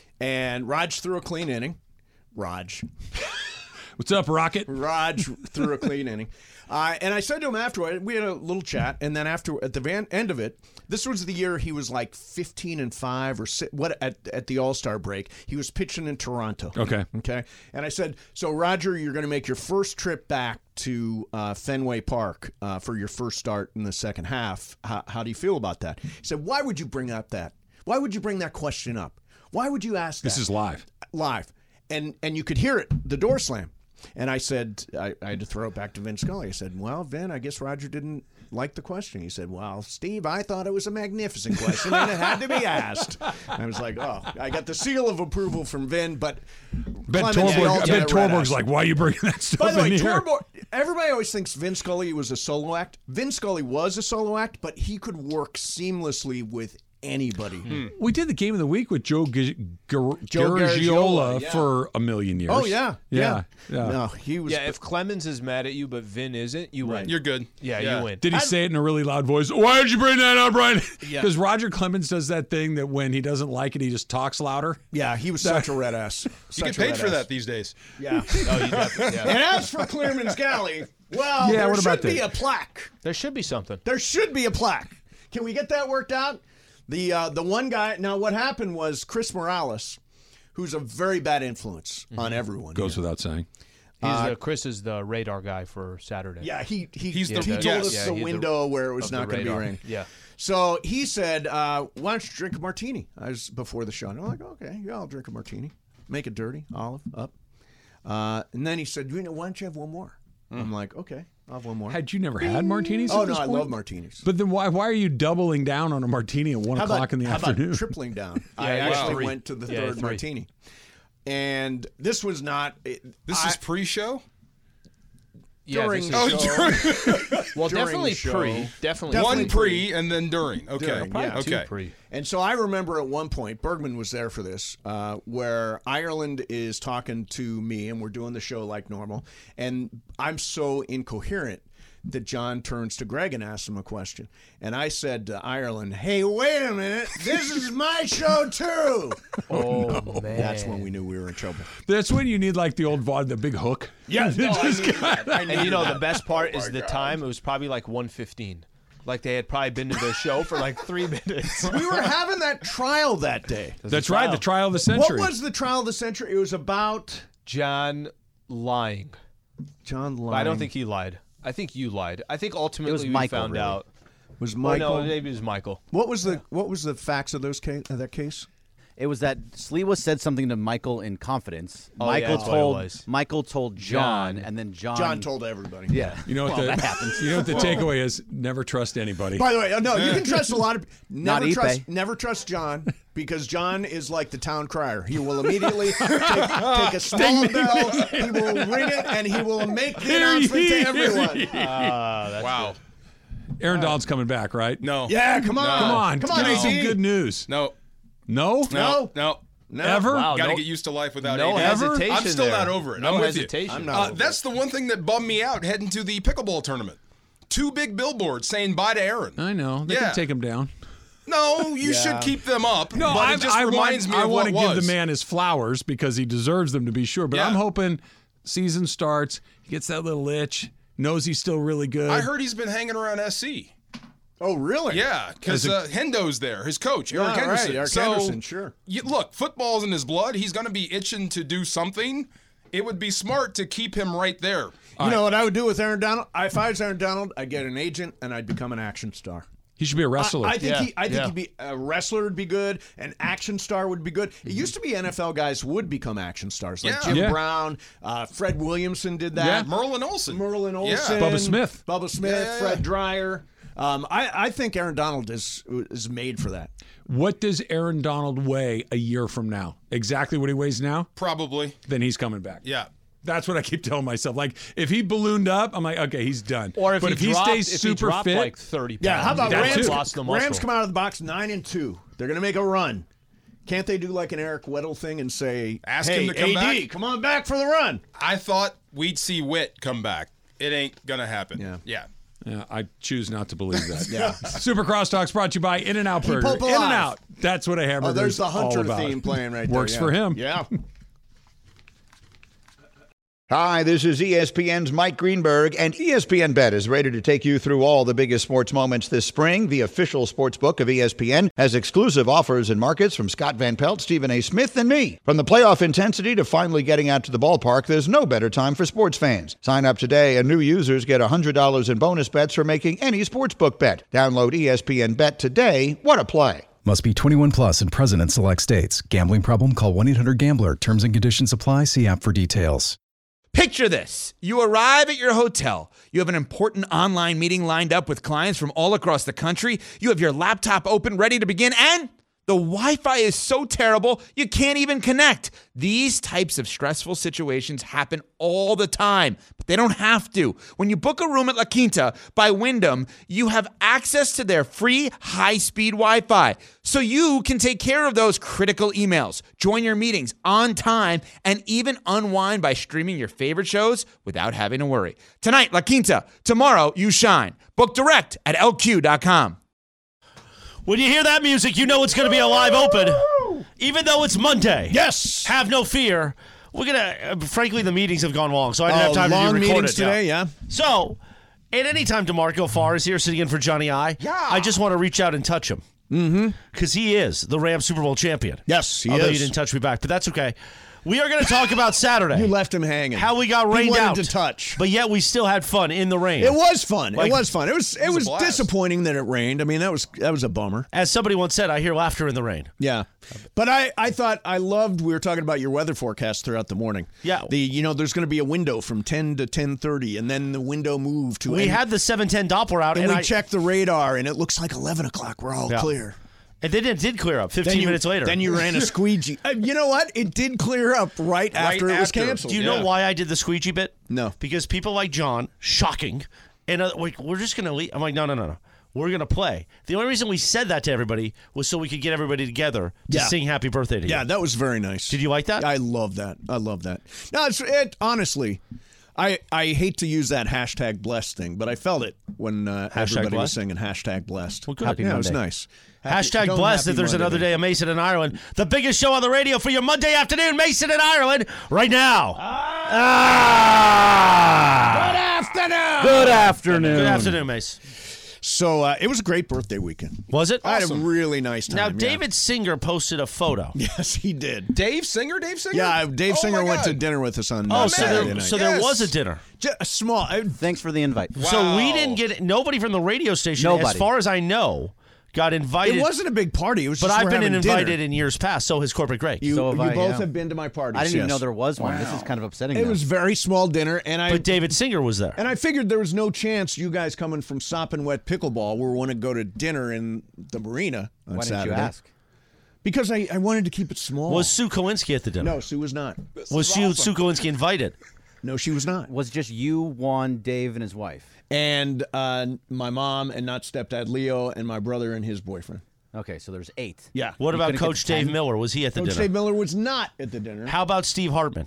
[SPEAKER 7] and Raj threw a clean inning. Raj.
[SPEAKER 6] What's up, Rocket?
[SPEAKER 7] Raj threw a clean inning. Uh, and I said to him afterward, we had a little chat, and then after at the van, end of it, this was the year he was like fifteen and five or si what at at the All Star break. He was pitching in Toronto.
[SPEAKER 6] Okay.
[SPEAKER 7] Okay. And I said, so Roger, you're going to make your first trip back to uh, Fenway Park uh, for your first start in the second half. How, how do you feel about that? He said, why would you bring up that? Why would you bring that question up? Why would you ask that?
[SPEAKER 6] This is live.
[SPEAKER 7] live, and and you could hear it, the door slam. And I said, I, I had to throw it back to Vin Scully. I said, well, Vin, I guess Roger didn't like the question. He said, well, Steve, I thought it was a magnificent question, and it had to be asked. I was like, oh, I got the seal of approval from Vin, but
[SPEAKER 6] Ben
[SPEAKER 7] Clemens, the
[SPEAKER 6] Torborg,
[SPEAKER 7] ultimate
[SPEAKER 6] Ben
[SPEAKER 7] red
[SPEAKER 6] Torborg's
[SPEAKER 7] ass.
[SPEAKER 6] like, why are you bringing that stuff
[SPEAKER 7] By the way,
[SPEAKER 6] in here?
[SPEAKER 7] Torborg, everybody always thinks Vin Scully was a solo act. Vin Scully was a solo act, but he could work seamlessly with anybody.
[SPEAKER 6] We did the game of the week with Joe G- G-
[SPEAKER 7] Joe
[SPEAKER 6] Garagiola
[SPEAKER 7] Garagiola, yeah.
[SPEAKER 6] for a million years.
[SPEAKER 7] Oh, yeah.
[SPEAKER 6] Yeah. Yeah.
[SPEAKER 7] No, he was.
[SPEAKER 4] Yeah, if Clemens is mad at you, but Vin isn't, you win.
[SPEAKER 8] You're good.
[SPEAKER 4] Yeah,
[SPEAKER 8] Yeah.
[SPEAKER 4] you win.
[SPEAKER 6] Did he say it in a really loud voice? Why did you bring that up, Brian?
[SPEAKER 7] Yeah.
[SPEAKER 6] Because Roger Clemens does that thing that when he doesn't like it, he just talks louder.
[SPEAKER 7] yeah, he was such a red ass.
[SPEAKER 8] You
[SPEAKER 7] Such
[SPEAKER 8] get
[SPEAKER 7] a
[SPEAKER 8] paid
[SPEAKER 7] red
[SPEAKER 8] for
[SPEAKER 7] ass.
[SPEAKER 8] that these days.
[SPEAKER 7] Yeah.
[SPEAKER 4] Oh, you definitely, yeah.
[SPEAKER 7] And as for Clearman's Galley, well,
[SPEAKER 6] Yeah,
[SPEAKER 7] there
[SPEAKER 6] what
[SPEAKER 7] should
[SPEAKER 6] about
[SPEAKER 7] be
[SPEAKER 6] that?
[SPEAKER 7] a plaque.
[SPEAKER 4] There should be something.
[SPEAKER 7] There should be a plaque. Can we get that worked out? The uh, the one guy. Now, what happened was Chris Morales, who's a very bad influence on everyone.
[SPEAKER 6] Goes
[SPEAKER 7] here.
[SPEAKER 6] without saying.
[SPEAKER 4] He's the, Chris is the radar guy for Saturday.
[SPEAKER 7] Yeah, he he,
[SPEAKER 8] He's
[SPEAKER 7] he
[SPEAKER 8] the-
[SPEAKER 7] told
[SPEAKER 8] yes.
[SPEAKER 7] us
[SPEAKER 4] Yeah,
[SPEAKER 7] the
[SPEAKER 4] he's the-
[SPEAKER 7] window where it was
[SPEAKER 4] of the
[SPEAKER 7] not going to be
[SPEAKER 4] radar.
[SPEAKER 7] rain.
[SPEAKER 4] Yeah.
[SPEAKER 7] So he said, uh, "Why don't you drink a martini?" I was before the show, and I'm like, "Okay, yeah, I'll drink a martini. Make it dirty, olive up." Uh, and then he said, "You know, why don't you have one more?" I'm like, "Okay, I'll have one more."
[SPEAKER 6] Had you never had martinis?
[SPEAKER 7] oh
[SPEAKER 6] at
[SPEAKER 7] no,
[SPEAKER 6] this
[SPEAKER 7] I
[SPEAKER 6] point?
[SPEAKER 7] love martinis.
[SPEAKER 6] But then why why are you doubling down on a martini at one
[SPEAKER 7] How
[SPEAKER 6] o'clock
[SPEAKER 7] about,
[SPEAKER 6] in the
[SPEAKER 7] how
[SPEAKER 6] afternoon?
[SPEAKER 7] about tripling down? I
[SPEAKER 4] Yeah,
[SPEAKER 7] actually
[SPEAKER 4] wow.
[SPEAKER 7] went to the
[SPEAKER 4] Yeah,
[SPEAKER 7] third
[SPEAKER 4] three.
[SPEAKER 7] martini, and this was not. It,
[SPEAKER 8] This
[SPEAKER 7] I,
[SPEAKER 8] is pre-show?
[SPEAKER 4] Yeah,
[SPEAKER 7] during
[SPEAKER 4] this
[SPEAKER 7] the
[SPEAKER 4] is-
[SPEAKER 7] show.
[SPEAKER 4] well,
[SPEAKER 7] during
[SPEAKER 4] definitely
[SPEAKER 7] the show.
[SPEAKER 4] pre. Definitely,
[SPEAKER 7] Definitely
[SPEAKER 8] One pre and then during. Okay.
[SPEAKER 7] During,
[SPEAKER 4] Probably
[SPEAKER 7] yeah.
[SPEAKER 4] two
[SPEAKER 8] Okay.
[SPEAKER 4] pre.
[SPEAKER 7] And so I remember at one point, Bergman was there for this, uh, where Ireland is talking to me, and we're doing the show like normal, and I'm so incoherent that John turns to Greg and asks him a question. And I said to Ireland, "Hey, wait a minute, this is my show too."
[SPEAKER 4] Oh, man.
[SPEAKER 7] That's when we knew we were in trouble.
[SPEAKER 6] That's when you need like the old vod, the big hook.
[SPEAKER 7] Yeah, no, I needed that. I
[SPEAKER 4] And
[SPEAKER 7] needed
[SPEAKER 4] you know
[SPEAKER 7] that.
[SPEAKER 4] the best part is the time. It was probably like one fifteen. Like they had probably been to their show for like three minutes.
[SPEAKER 7] We were having that trial that day.
[SPEAKER 6] That's right, the trial of the century.
[SPEAKER 7] What was the trial of the century? It was about
[SPEAKER 4] John lying.
[SPEAKER 7] John
[SPEAKER 4] But
[SPEAKER 7] Lyne.
[SPEAKER 4] I don't think he lied. I think you lied. I think ultimately
[SPEAKER 9] was
[SPEAKER 4] we
[SPEAKER 9] Michael,
[SPEAKER 4] found
[SPEAKER 9] really.
[SPEAKER 4] out.
[SPEAKER 7] was
[SPEAKER 4] Well,
[SPEAKER 7] Michael.
[SPEAKER 4] no, maybe it was Michael.
[SPEAKER 7] What was the what was the facts of those case of that case?
[SPEAKER 9] It was that Sliwa said something to Michael in confidence.
[SPEAKER 4] Oh, yeah,
[SPEAKER 9] Michael
[SPEAKER 4] that's what it
[SPEAKER 9] told
[SPEAKER 4] was.
[SPEAKER 9] Michael told John,
[SPEAKER 4] John.
[SPEAKER 9] and then John
[SPEAKER 7] John told everybody.
[SPEAKER 9] Yeah,
[SPEAKER 6] You know what
[SPEAKER 9] well,
[SPEAKER 6] the
[SPEAKER 9] that happens.
[SPEAKER 6] You know what the takeaway is? Never trust anybody.
[SPEAKER 7] By the way, no, you can trust a lot of. Never
[SPEAKER 9] Not Ipe.
[SPEAKER 7] trust. Never trust John. because John is like the town crier. He will immediately take, take a small bell, he will ring it, and he will make the announcement to everyone.
[SPEAKER 4] Uh, that's
[SPEAKER 8] Wow.
[SPEAKER 4] good.
[SPEAKER 6] Aaron Donald's coming back, right?
[SPEAKER 8] No.
[SPEAKER 7] Yeah, come on.
[SPEAKER 6] Come on.
[SPEAKER 7] Come on,
[SPEAKER 6] Give me
[SPEAKER 7] A
[SPEAKER 6] some
[SPEAKER 7] D.
[SPEAKER 6] good news.
[SPEAKER 8] No.
[SPEAKER 6] No?
[SPEAKER 8] No. No.
[SPEAKER 7] No.
[SPEAKER 6] Ever?
[SPEAKER 4] Wow,
[SPEAKER 8] Got to
[SPEAKER 4] no-
[SPEAKER 8] get used to life without
[SPEAKER 4] No
[SPEAKER 8] A D.
[SPEAKER 4] hesitation.
[SPEAKER 8] I'm still
[SPEAKER 4] there.
[SPEAKER 8] not over it.
[SPEAKER 4] No
[SPEAKER 8] I'm with you.
[SPEAKER 4] hesitation.
[SPEAKER 7] I'm not
[SPEAKER 8] Uh,
[SPEAKER 7] over
[SPEAKER 8] that's the one thing that bummed me out heading to the pickleball tournament. Two big billboards saying bye to Aaron.
[SPEAKER 6] I know. They
[SPEAKER 8] Yeah.
[SPEAKER 6] can take him down.
[SPEAKER 8] No, you should keep them up.
[SPEAKER 6] No,
[SPEAKER 8] but
[SPEAKER 6] I,
[SPEAKER 8] it just
[SPEAKER 6] I
[SPEAKER 8] reminds
[SPEAKER 6] want,
[SPEAKER 8] me
[SPEAKER 6] I
[SPEAKER 8] of
[SPEAKER 6] want
[SPEAKER 8] what
[SPEAKER 6] to
[SPEAKER 8] was.
[SPEAKER 6] give the man his flowers because he deserves them to be sure. But
[SPEAKER 8] Yeah.
[SPEAKER 6] I'm hoping season starts, he gets that little itch, knows he's still really good.
[SPEAKER 8] I heard he's been hanging around S C.
[SPEAKER 7] Oh, really?
[SPEAKER 8] Yeah, because
[SPEAKER 6] As a-
[SPEAKER 8] uh, Hendo's there, his coach, Eric
[SPEAKER 7] Yeah,
[SPEAKER 8] Henderson.
[SPEAKER 7] right, Eric
[SPEAKER 8] so,
[SPEAKER 7] Henderson, sure.
[SPEAKER 8] You, look, football's in his blood. He's going to be itching to do something. It would be smart to keep him right there.
[SPEAKER 7] You know what I would do with Aaron Donald? If I was Aaron Donald, I'd get an agent and I'd become an action star.
[SPEAKER 6] he should be a wrestler.
[SPEAKER 7] I, I think
[SPEAKER 4] Yeah,
[SPEAKER 7] he, I think
[SPEAKER 4] yeah.
[SPEAKER 7] he'd be a wrestler would be good, an action star would be good.
[SPEAKER 6] Mm-hmm.
[SPEAKER 7] It used to be N F L guys would become action stars, like
[SPEAKER 8] Yeah.
[SPEAKER 7] Jim
[SPEAKER 6] Yeah.
[SPEAKER 7] Brown, uh, Fred Williamson did that.
[SPEAKER 6] Yeah.
[SPEAKER 8] Merlin Olsen.
[SPEAKER 7] Merlin
[SPEAKER 8] Yeah.
[SPEAKER 7] Olsen,
[SPEAKER 6] Bubba Smith.
[SPEAKER 7] Bubba Smith,
[SPEAKER 8] Yeah, yeah, yeah.
[SPEAKER 7] Fred Dreyer. Um, I, I think Aaron Donald is is made for that.
[SPEAKER 6] What does Aaron Donald weigh a year from now? Exactly what he weighs now?
[SPEAKER 8] Probably.
[SPEAKER 6] Then he's coming back.
[SPEAKER 8] Yeah.
[SPEAKER 6] That's what I keep telling myself. Like, if he ballooned up, I'm like, okay, he's done.
[SPEAKER 4] Or if
[SPEAKER 6] but
[SPEAKER 4] he
[SPEAKER 6] if he
[SPEAKER 4] dropped,
[SPEAKER 6] stays
[SPEAKER 4] if
[SPEAKER 6] super
[SPEAKER 4] he dropped
[SPEAKER 6] fit,
[SPEAKER 4] like thirty pounds.
[SPEAKER 7] Yeah, how about
[SPEAKER 6] That
[SPEAKER 7] Rams?
[SPEAKER 6] too.
[SPEAKER 4] Lost the muscle.
[SPEAKER 7] Rams come out of the box nine and two. They're going to make a run. Can't they do like an Eric Weddle thing and say,
[SPEAKER 8] Ask
[SPEAKER 7] hey,
[SPEAKER 8] him to come
[SPEAKER 7] A D,
[SPEAKER 8] back?
[SPEAKER 7] come on back for the run?
[SPEAKER 8] I thought we'd see Witt come back. It ain't going to happen.
[SPEAKER 7] Yeah.
[SPEAKER 8] Yeah.
[SPEAKER 6] yeah, I choose not to believe that. yeah. Super Crosstalks brought to you by In-N-Out Burger.
[SPEAKER 7] Pope alive.
[SPEAKER 6] In-N-Out. That's what a hamburger
[SPEAKER 7] Oh, there's
[SPEAKER 6] is
[SPEAKER 7] the Hunter
[SPEAKER 6] all about.
[SPEAKER 7] theme playing right there.
[SPEAKER 6] Works
[SPEAKER 7] yeah.
[SPEAKER 6] for him.
[SPEAKER 7] Yeah.
[SPEAKER 2] Hi, this is E S P N's Mike Greenberg, and E S P N Bet is ready to take you through all the biggest sports moments this spring. The official sports book of E S P N has exclusive offers and markets from Scott Van Pelt, Stephen A. Smith, and me. From the playoff intensity to finally getting out to the ballpark, there's no better time for sports fans. Sign up today, and new users get one hundred dollars in bonus bets for making any sportsbook bet. Download E S P N Bet today. What a play.
[SPEAKER 10] Must be twenty-one plus and present in select states. Gambling problem? Call one eight hundred gambler. Terms and conditions apply. See app for details.
[SPEAKER 11] Picture this. You arrive at your hotel. You have an important online meeting lined up with clients from all across the country. You have your laptop open, ready to begin, and the Wi-Fi is so terrible, you can't even connect. These types of stressful situations happen all the time, but they don't have to. When you book a room at La Quinta by Wyndham, you have access to their free high-speed Wi-Fi, so you can take care of those critical emails, join your meetings on time, and even unwind by streaming your favorite shows without having to worry. Tonight, La Quinta. Tomorrow, you shine. Book direct at L Q dot com.
[SPEAKER 12] When you hear that music, you know it's going to be a live open, even though it's Monday.
[SPEAKER 7] Yes.
[SPEAKER 12] Have no fear. We're going to, uh, frankly, the meetings have gone long, so I didn't
[SPEAKER 7] Oh,
[SPEAKER 12] have time
[SPEAKER 7] long
[SPEAKER 12] to record
[SPEAKER 7] meetings
[SPEAKER 12] it.
[SPEAKER 7] today, yeah.
[SPEAKER 12] So, at any time DeMarco Farr is here sitting in for Johnny I,
[SPEAKER 8] Yeah.
[SPEAKER 12] I just want to reach out and touch him. Mm-hmm. Because he is the Rams Super Bowl champion.
[SPEAKER 7] Yes, he
[SPEAKER 12] Although
[SPEAKER 7] is.
[SPEAKER 12] you didn't touch me back, but that's okay. We are going to talk about Saturday.
[SPEAKER 7] You left him hanging.
[SPEAKER 12] How we got
[SPEAKER 7] He
[SPEAKER 12] rained
[SPEAKER 7] wanted
[SPEAKER 12] out.
[SPEAKER 7] to touch.
[SPEAKER 12] But yet we still had fun in the rain.
[SPEAKER 7] It was fun.
[SPEAKER 12] Like-
[SPEAKER 7] it was fun. It was it,
[SPEAKER 8] was a
[SPEAKER 7] was
[SPEAKER 8] blast.
[SPEAKER 7] disappointing that it rained. I mean, that was that was a bummer.
[SPEAKER 12] As somebody once said, I hear laughter in the rain.
[SPEAKER 7] Yeah. But I, I thought I loved we were talking about your weather forecast throughout the morning.
[SPEAKER 12] Yeah.
[SPEAKER 7] The you know there's going to be a window from ten to ten thirty and then the window moved to
[SPEAKER 12] We
[SPEAKER 7] and,
[SPEAKER 12] had the seven ten Doppler out,
[SPEAKER 7] and
[SPEAKER 12] and
[SPEAKER 7] we
[SPEAKER 12] I,
[SPEAKER 7] checked the radar and it looks like eleven o'clock. We're all
[SPEAKER 12] Yeah.
[SPEAKER 7] clear.
[SPEAKER 12] and then it did clear up fifteen
[SPEAKER 7] Then you,
[SPEAKER 12] minutes later.
[SPEAKER 7] Then you ran a squeegee. Uh, you know what? It did clear up right, after it was
[SPEAKER 8] after.
[SPEAKER 7] canceled.
[SPEAKER 12] Do you
[SPEAKER 8] Yeah.
[SPEAKER 12] know why I did the squeegee bit?
[SPEAKER 7] No.
[SPEAKER 12] Because people like John, shocking, and uh, like, we're just going to leave. I'm like, no, no, no, no. We're going to play. The only reason we said that to everybody was so we could get everybody together to
[SPEAKER 7] Yeah.
[SPEAKER 12] sing happy birthday to you.
[SPEAKER 7] Yeah, that was very nice.
[SPEAKER 12] Did you like that?
[SPEAKER 7] I love that. I love that. No, it's it. Honestly, I I hate to use that hashtag blessed thing, but I felt it when uh, everybody was
[SPEAKER 12] blessed?
[SPEAKER 7] singing hashtag blessed.
[SPEAKER 12] Well, good.
[SPEAKER 9] Happy
[SPEAKER 7] yeah, it was
[SPEAKER 9] Monday.
[SPEAKER 7] nice. Happy-
[SPEAKER 12] Hashtag
[SPEAKER 7] don't
[SPEAKER 12] blessed
[SPEAKER 7] happy
[SPEAKER 12] if there's
[SPEAKER 7] Monday,
[SPEAKER 12] another
[SPEAKER 7] man.
[SPEAKER 12] day of Mason in Ireland. The biggest show on the radio for your Monday afternoon, Mason in Ireland, right now. Ah!
[SPEAKER 7] Good afternoon.
[SPEAKER 9] Good afternoon.
[SPEAKER 12] Good afternoon, Mace.
[SPEAKER 7] So uh, it was a great birthday weekend.
[SPEAKER 12] Was it?
[SPEAKER 7] I had a really nice time.
[SPEAKER 12] Now,
[SPEAKER 7] yeah.
[SPEAKER 12] David Singer posted a photo.
[SPEAKER 7] Yes, he did.
[SPEAKER 8] Dave Singer? Dave Singer?
[SPEAKER 7] Yeah, Dave
[SPEAKER 8] Oh,
[SPEAKER 7] Singer
[SPEAKER 8] my
[SPEAKER 7] went
[SPEAKER 8] God.
[SPEAKER 7] to dinner with us on
[SPEAKER 12] Oh,
[SPEAKER 7] uh,
[SPEAKER 12] so
[SPEAKER 7] Saturday
[SPEAKER 12] there,
[SPEAKER 7] night.
[SPEAKER 12] so there
[SPEAKER 8] Yes.
[SPEAKER 12] was a dinner.
[SPEAKER 7] Just a small. I,
[SPEAKER 9] Thanks for the invite.
[SPEAKER 12] So we
[SPEAKER 8] Wow.
[SPEAKER 12] didn't get nobody from the radio station, as
[SPEAKER 9] Nobody.
[SPEAKER 12] far as I know, got invited.
[SPEAKER 7] it wasn't a big party. It was
[SPEAKER 12] but
[SPEAKER 7] just
[SPEAKER 12] I've
[SPEAKER 7] we're
[SPEAKER 12] been
[SPEAKER 7] having
[SPEAKER 12] invited
[SPEAKER 7] dinner.
[SPEAKER 12] in years past. So has Corporate Greg.
[SPEAKER 7] You,
[SPEAKER 9] So have
[SPEAKER 7] you
[SPEAKER 9] I,
[SPEAKER 7] both
[SPEAKER 9] yeah.
[SPEAKER 7] have been to my parties.
[SPEAKER 9] I didn't even
[SPEAKER 7] yes.
[SPEAKER 9] know there was one. This is kind of upsetting.
[SPEAKER 7] It
[SPEAKER 9] now.
[SPEAKER 7] was very small dinner, and I
[SPEAKER 12] but David Singer was there.
[SPEAKER 7] and I figured there was no chance you guys coming from Sop and Wet Pickleball were want to go to dinner in the marina on
[SPEAKER 9] Why didn't
[SPEAKER 7] Saturday.
[SPEAKER 9] you ask?
[SPEAKER 7] Because I, I wanted to keep it small.
[SPEAKER 12] Was Sue Kowinski at the dinner?
[SPEAKER 7] No, Sue was not.
[SPEAKER 12] Was Sue, Sue Kowinski invited?
[SPEAKER 7] No, she was not.
[SPEAKER 9] Was just you, Juan, Dave, and his wife.
[SPEAKER 7] And uh, my mom and not stepdad Leo and my brother and his boyfriend.
[SPEAKER 9] Okay, so there's eight.
[SPEAKER 7] Yeah.
[SPEAKER 12] What
[SPEAKER 9] You
[SPEAKER 12] about
[SPEAKER 9] couldn't get
[SPEAKER 12] Coach
[SPEAKER 9] to ten?
[SPEAKER 12] Dave Miller? Was he at the
[SPEAKER 7] Coach
[SPEAKER 12] dinner?
[SPEAKER 7] Dave Miller was not at the dinner.
[SPEAKER 12] How about Steve Hartman?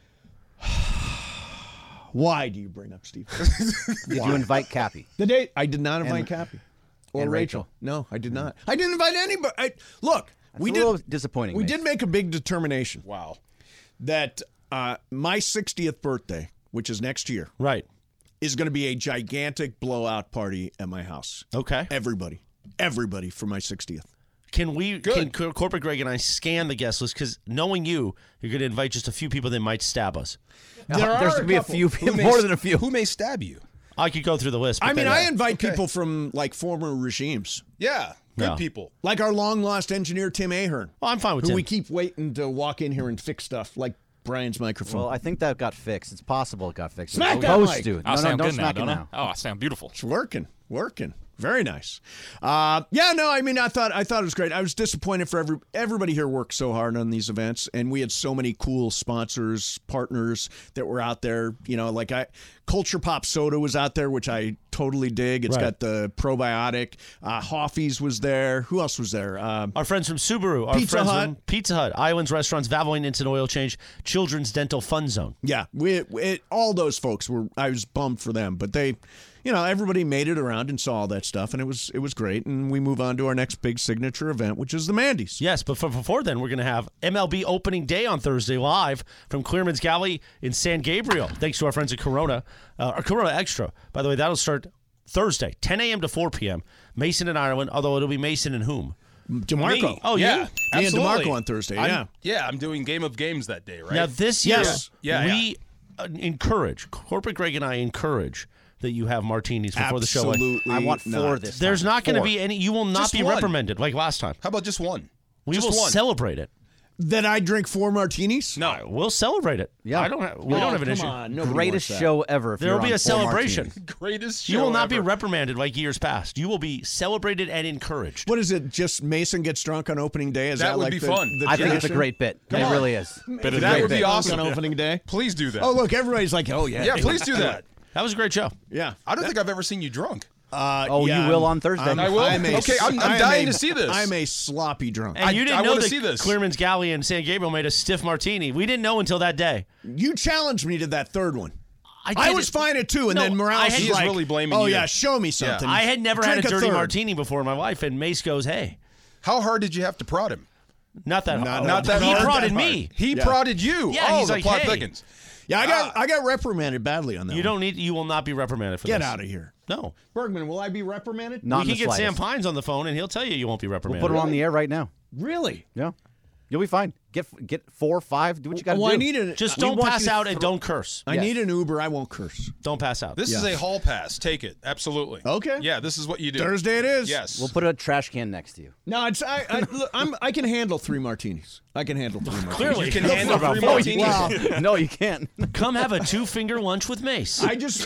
[SPEAKER 7] Why do you bring up Steve?
[SPEAKER 9] Did you invite Cappy?
[SPEAKER 7] The day I did not invite
[SPEAKER 9] And-
[SPEAKER 7] Cappy or
[SPEAKER 9] and
[SPEAKER 7] Rachel.
[SPEAKER 9] Rachel.
[SPEAKER 7] No, I did not. I didn't invite anybody. I, look,
[SPEAKER 9] That's
[SPEAKER 7] we
[SPEAKER 9] a
[SPEAKER 7] did.
[SPEAKER 9] little disappointing.
[SPEAKER 7] We
[SPEAKER 9] Mace.
[SPEAKER 7] did make a big determination
[SPEAKER 8] Wow.
[SPEAKER 7] that uh, my sixtieth birthday, which is next year,
[SPEAKER 12] Right.
[SPEAKER 7] is going to be a gigantic blowout party at my house.
[SPEAKER 12] Okay.
[SPEAKER 7] Everybody, everybody for my sixtieth.
[SPEAKER 12] Can we,
[SPEAKER 8] Good.
[SPEAKER 12] can Cor- Corporate Greg and I scan the guest list? Because knowing you, you're going to invite just a few people that might stab us.
[SPEAKER 7] There
[SPEAKER 9] There's
[SPEAKER 7] are
[SPEAKER 9] going to be a
[SPEAKER 7] couple.
[SPEAKER 9] few,
[SPEAKER 8] Who may-
[SPEAKER 9] more than a few.
[SPEAKER 8] Who may stab you?
[SPEAKER 12] I could go through the list.
[SPEAKER 7] I
[SPEAKER 12] but
[SPEAKER 7] mean,
[SPEAKER 12] then-
[SPEAKER 7] I invite
[SPEAKER 8] Okay.
[SPEAKER 7] people from like former regimes,
[SPEAKER 8] Yeah. Good
[SPEAKER 12] No.
[SPEAKER 8] people.
[SPEAKER 7] like our long lost engineer Tim Ahern,
[SPEAKER 12] Oh, I'm fine with
[SPEAKER 7] who
[SPEAKER 12] Tim.
[SPEAKER 7] we keep waiting to walk in here and fix stuff, like Brian's microphone.
[SPEAKER 9] Well, I think that got fixed. It's possible it got fixed.
[SPEAKER 7] Smack
[SPEAKER 9] It's
[SPEAKER 7] that
[SPEAKER 9] supposed
[SPEAKER 7] mic.
[SPEAKER 9] to.
[SPEAKER 13] I
[SPEAKER 9] No, no,
[SPEAKER 13] sound
[SPEAKER 9] don't
[SPEAKER 13] good now,
[SPEAKER 9] smack it
[SPEAKER 13] don't I?
[SPEAKER 9] now.
[SPEAKER 13] Oh, I sound beautiful.
[SPEAKER 7] It's working, working. Very nice. Uh, yeah, no, I mean, I thought I thought it was great. I was disappointed for every everybody here worked so hard on these events, and we had so many cool sponsors, partners that were out there. You know, like I, Culture Pop Soda was out there, which I totally dig. It's
[SPEAKER 12] Right.
[SPEAKER 7] got the probiotic. Uh, Hoffy's was there. Who else was there? Uh,
[SPEAKER 12] Our friends from Subaru, our
[SPEAKER 7] Pizza
[SPEAKER 12] friends
[SPEAKER 7] Hut.
[SPEAKER 12] from Pizza Hut, Islands Restaurants, Valvoline Instant Oil Change, Children's Dental Fun Zone.
[SPEAKER 7] yeah, we it, all those folks were. I was bummed for them, but they. You know, everybody made it around and saw all that stuff, and it was it was great. And we move on to our next big signature event, which is the Mandy's.
[SPEAKER 12] Yes, but for, before then, we're going to have M L B opening day on Thursday live from Clearman's Galley in San Gabriel. Thanks to our friends at Corona, uh, or Corona Extra. By the way, that'll start Thursday, ten a.m. to four p.m. Mason and Ireland, although it'll be Mason and whom?
[SPEAKER 7] DeMarco.
[SPEAKER 8] Me.
[SPEAKER 12] Oh,
[SPEAKER 8] yeah.
[SPEAKER 12] you?
[SPEAKER 7] Me and
[SPEAKER 8] Absolutely.
[SPEAKER 7] DeMarco on Thursday,
[SPEAKER 8] I'm-
[SPEAKER 7] yeah.
[SPEAKER 8] Yeah, I'm doing Game of Games that day, right?
[SPEAKER 12] Now, this year,
[SPEAKER 7] Yes.
[SPEAKER 8] Yeah,
[SPEAKER 12] we uh, encourage, Corporate Greg and I encourage that you have martinis before the show.
[SPEAKER 7] Absolutely
[SPEAKER 9] I want four
[SPEAKER 7] not.
[SPEAKER 9] this
[SPEAKER 12] There's
[SPEAKER 9] time.
[SPEAKER 12] not going to
[SPEAKER 9] Four.
[SPEAKER 12] be any, you will not
[SPEAKER 8] Just
[SPEAKER 12] be
[SPEAKER 8] one.
[SPEAKER 12] reprimanded like last time.
[SPEAKER 8] How about just one?
[SPEAKER 12] We
[SPEAKER 8] just
[SPEAKER 12] will
[SPEAKER 8] one.
[SPEAKER 12] celebrate it.
[SPEAKER 7] That I drink four martinis?
[SPEAKER 8] No.
[SPEAKER 12] We'll celebrate it.
[SPEAKER 9] Yeah.
[SPEAKER 12] I don't have, we
[SPEAKER 7] Oh,
[SPEAKER 12] don't have an
[SPEAKER 7] come
[SPEAKER 12] issue.
[SPEAKER 7] on. Nobody
[SPEAKER 9] Greatest
[SPEAKER 7] wants that.
[SPEAKER 9] show ever. If
[SPEAKER 12] There
[SPEAKER 9] you're
[SPEAKER 12] will be
[SPEAKER 9] on
[SPEAKER 12] a
[SPEAKER 9] four
[SPEAKER 12] celebration.
[SPEAKER 9] martinis.
[SPEAKER 8] Greatest show
[SPEAKER 12] You will not be
[SPEAKER 8] ever.
[SPEAKER 12] reprimanded like years past. You will be celebrated and encouraged.
[SPEAKER 7] What is it? Just Mason gets drunk on opening day? Is
[SPEAKER 8] That
[SPEAKER 7] that,
[SPEAKER 8] would
[SPEAKER 7] like
[SPEAKER 8] be
[SPEAKER 7] the,
[SPEAKER 8] fun.
[SPEAKER 7] the
[SPEAKER 9] I think it's a
[SPEAKER 7] tradition?
[SPEAKER 9] great bit.
[SPEAKER 7] Come
[SPEAKER 9] it
[SPEAKER 7] on.
[SPEAKER 9] really is.
[SPEAKER 8] That
[SPEAKER 7] Great
[SPEAKER 8] would be
[SPEAKER 7] bit.
[SPEAKER 8] awesome.
[SPEAKER 7] On opening day?
[SPEAKER 8] Please do that.
[SPEAKER 7] Oh, look, everybody's like, oh, yeah.
[SPEAKER 8] yeah, please do that.
[SPEAKER 12] That was a great show.
[SPEAKER 7] Yeah.
[SPEAKER 8] I don't think I've ever seen you drunk.
[SPEAKER 7] Uh,
[SPEAKER 9] Oh,
[SPEAKER 7] yeah,
[SPEAKER 9] you will
[SPEAKER 7] I'm-
[SPEAKER 9] on Thursday.
[SPEAKER 7] I'm-
[SPEAKER 8] I will?
[SPEAKER 7] I'm a-
[SPEAKER 8] Okay, I'm- I'm
[SPEAKER 7] I'm
[SPEAKER 8] dying
[SPEAKER 7] a-
[SPEAKER 8] to see this.
[SPEAKER 7] I'm a sloppy drunk.
[SPEAKER 12] And
[SPEAKER 8] I-
[SPEAKER 12] you didn't
[SPEAKER 8] I
[SPEAKER 12] know
[SPEAKER 8] wanna
[SPEAKER 12] that
[SPEAKER 8] see this.
[SPEAKER 12] Clearman's Galley and San Gabriel made a stiff martini. We didn't know until that day.
[SPEAKER 7] You challenged me to that third one.
[SPEAKER 12] I,
[SPEAKER 7] I
[SPEAKER 12] did
[SPEAKER 7] was
[SPEAKER 12] it-
[SPEAKER 7] fine at two, and
[SPEAKER 12] No,
[SPEAKER 7] then
[SPEAKER 12] I
[SPEAKER 7] Morales
[SPEAKER 12] had-
[SPEAKER 7] was
[SPEAKER 8] He is
[SPEAKER 7] like,
[SPEAKER 8] really blaming
[SPEAKER 7] oh,
[SPEAKER 8] you.
[SPEAKER 7] yeah, show me something.
[SPEAKER 12] I had never
[SPEAKER 7] Drink
[SPEAKER 12] had a dirty
[SPEAKER 7] third.
[SPEAKER 12] martini before in my life, and Mace goes, hey,
[SPEAKER 8] How hard did you have to prod him?
[SPEAKER 12] not that
[SPEAKER 7] Not-
[SPEAKER 12] hard.
[SPEAKER 7] not that
[SPEAKER 12] He
[SPEAKER 7] hard.
[SPEAKER 12] prodded
[SPEAKER 7] Not that
[SPEAKER 12] me.
[SPEAKER 8] He
[SPEAKER 7] Yeah.
[SPEAKER 8] prodded you.
[SPEAKER 12] Yeah,
[SPEAKER 8] oh,
[SPEAKER 12] he's
[SPEAKER 8] the
[SPEAKER 12] like,
[SPEAKER 8] plot
[SPEAKER 12] hey.
[SPEAKER 8] thickens.
[SPEAKER 7] Yeah, I got I got reprimanded badly on that
[SPEAKER 12] You
[SPEAKER 7] one.
[SPEAKER 12] don't need. You will not be reprimanded for
[SPEAKER 7] Get
[SPEAKER 12] this.
[SPEAKER 7] out of here.
[SPEAKER 12] No.
[SPEAKER 7] Bergman, will I be reprimanded?
[SPEAKER 9] Not
[SPEAKER 12] we
[SPEAKER 9] in
[SPEAKER 12] can
[SPEAKER 9] the
[SPEAKER 12] get Sam
[SPEAKER 9] slightest.
[SPEAKER 12] Pines on the phone, and he'll tell you you won't be
[SPEAKER 9] We'll
[SPEAKER 12] reprimanded.
[SPEAKER 9] put him on the air right now.
[SPEAKER 7] Really?
[SPEAKER 9] Yeah. You'll be fine. Get get four, five. Do what you got to
[SPEAKER 7] Well,
[SPEAKER 9] do.
[SPEAKER 7] I need a,
[SPEAKER 12] Just
[SPEAKER 9] We
[SPEAKER 12] don't
[SPEAKER 9] want
[SPEAKER 12] pass
[SPEAKER 9] you to
[SPEAKER 12] out and
[SPEAKER 9] thro-
[SPEAKER 12] don't curse.
[SPEAKER 7] I
[SPEAKER 9] Yes.
[SPEAKER 7] need an Uber. I won't curse.
[SPEAKER 12] Don't pass out.
[SPEAKER 8] This is
[SPEAKER 7] Yeah.
[SPEAKER 8] a hall pass. Take it. Absolutely.
[SPEAKER 7] Okay.
[SPEAKER 8] Yeah, this is what you do.
[SPEAKER 7] Thursday it is.
[SPEAKER 8] Yes.
[SPEAKER 9] We'll put a trash can next to you.
[SPEAKER 7] No, it's I. I look, I'm. I can handle three martinis. I can handle three martinis.
[SPEAKER 12] Clearly.
[SPEAKER 8] You can
[SPEAKER 12] No,
[SPEAKER 8] handle
[SPEAKER 12] no,
[SPEAKER 8] three
[SPEAKER 12] no,
[SPEAKER 8] martinis.
[SPEAKER 7] Wow.
[SPEAKER 9] No, you can't.
[SPEAKER 12] Come have a two finger lunch with Mace.
[SPEAKER 7] I just,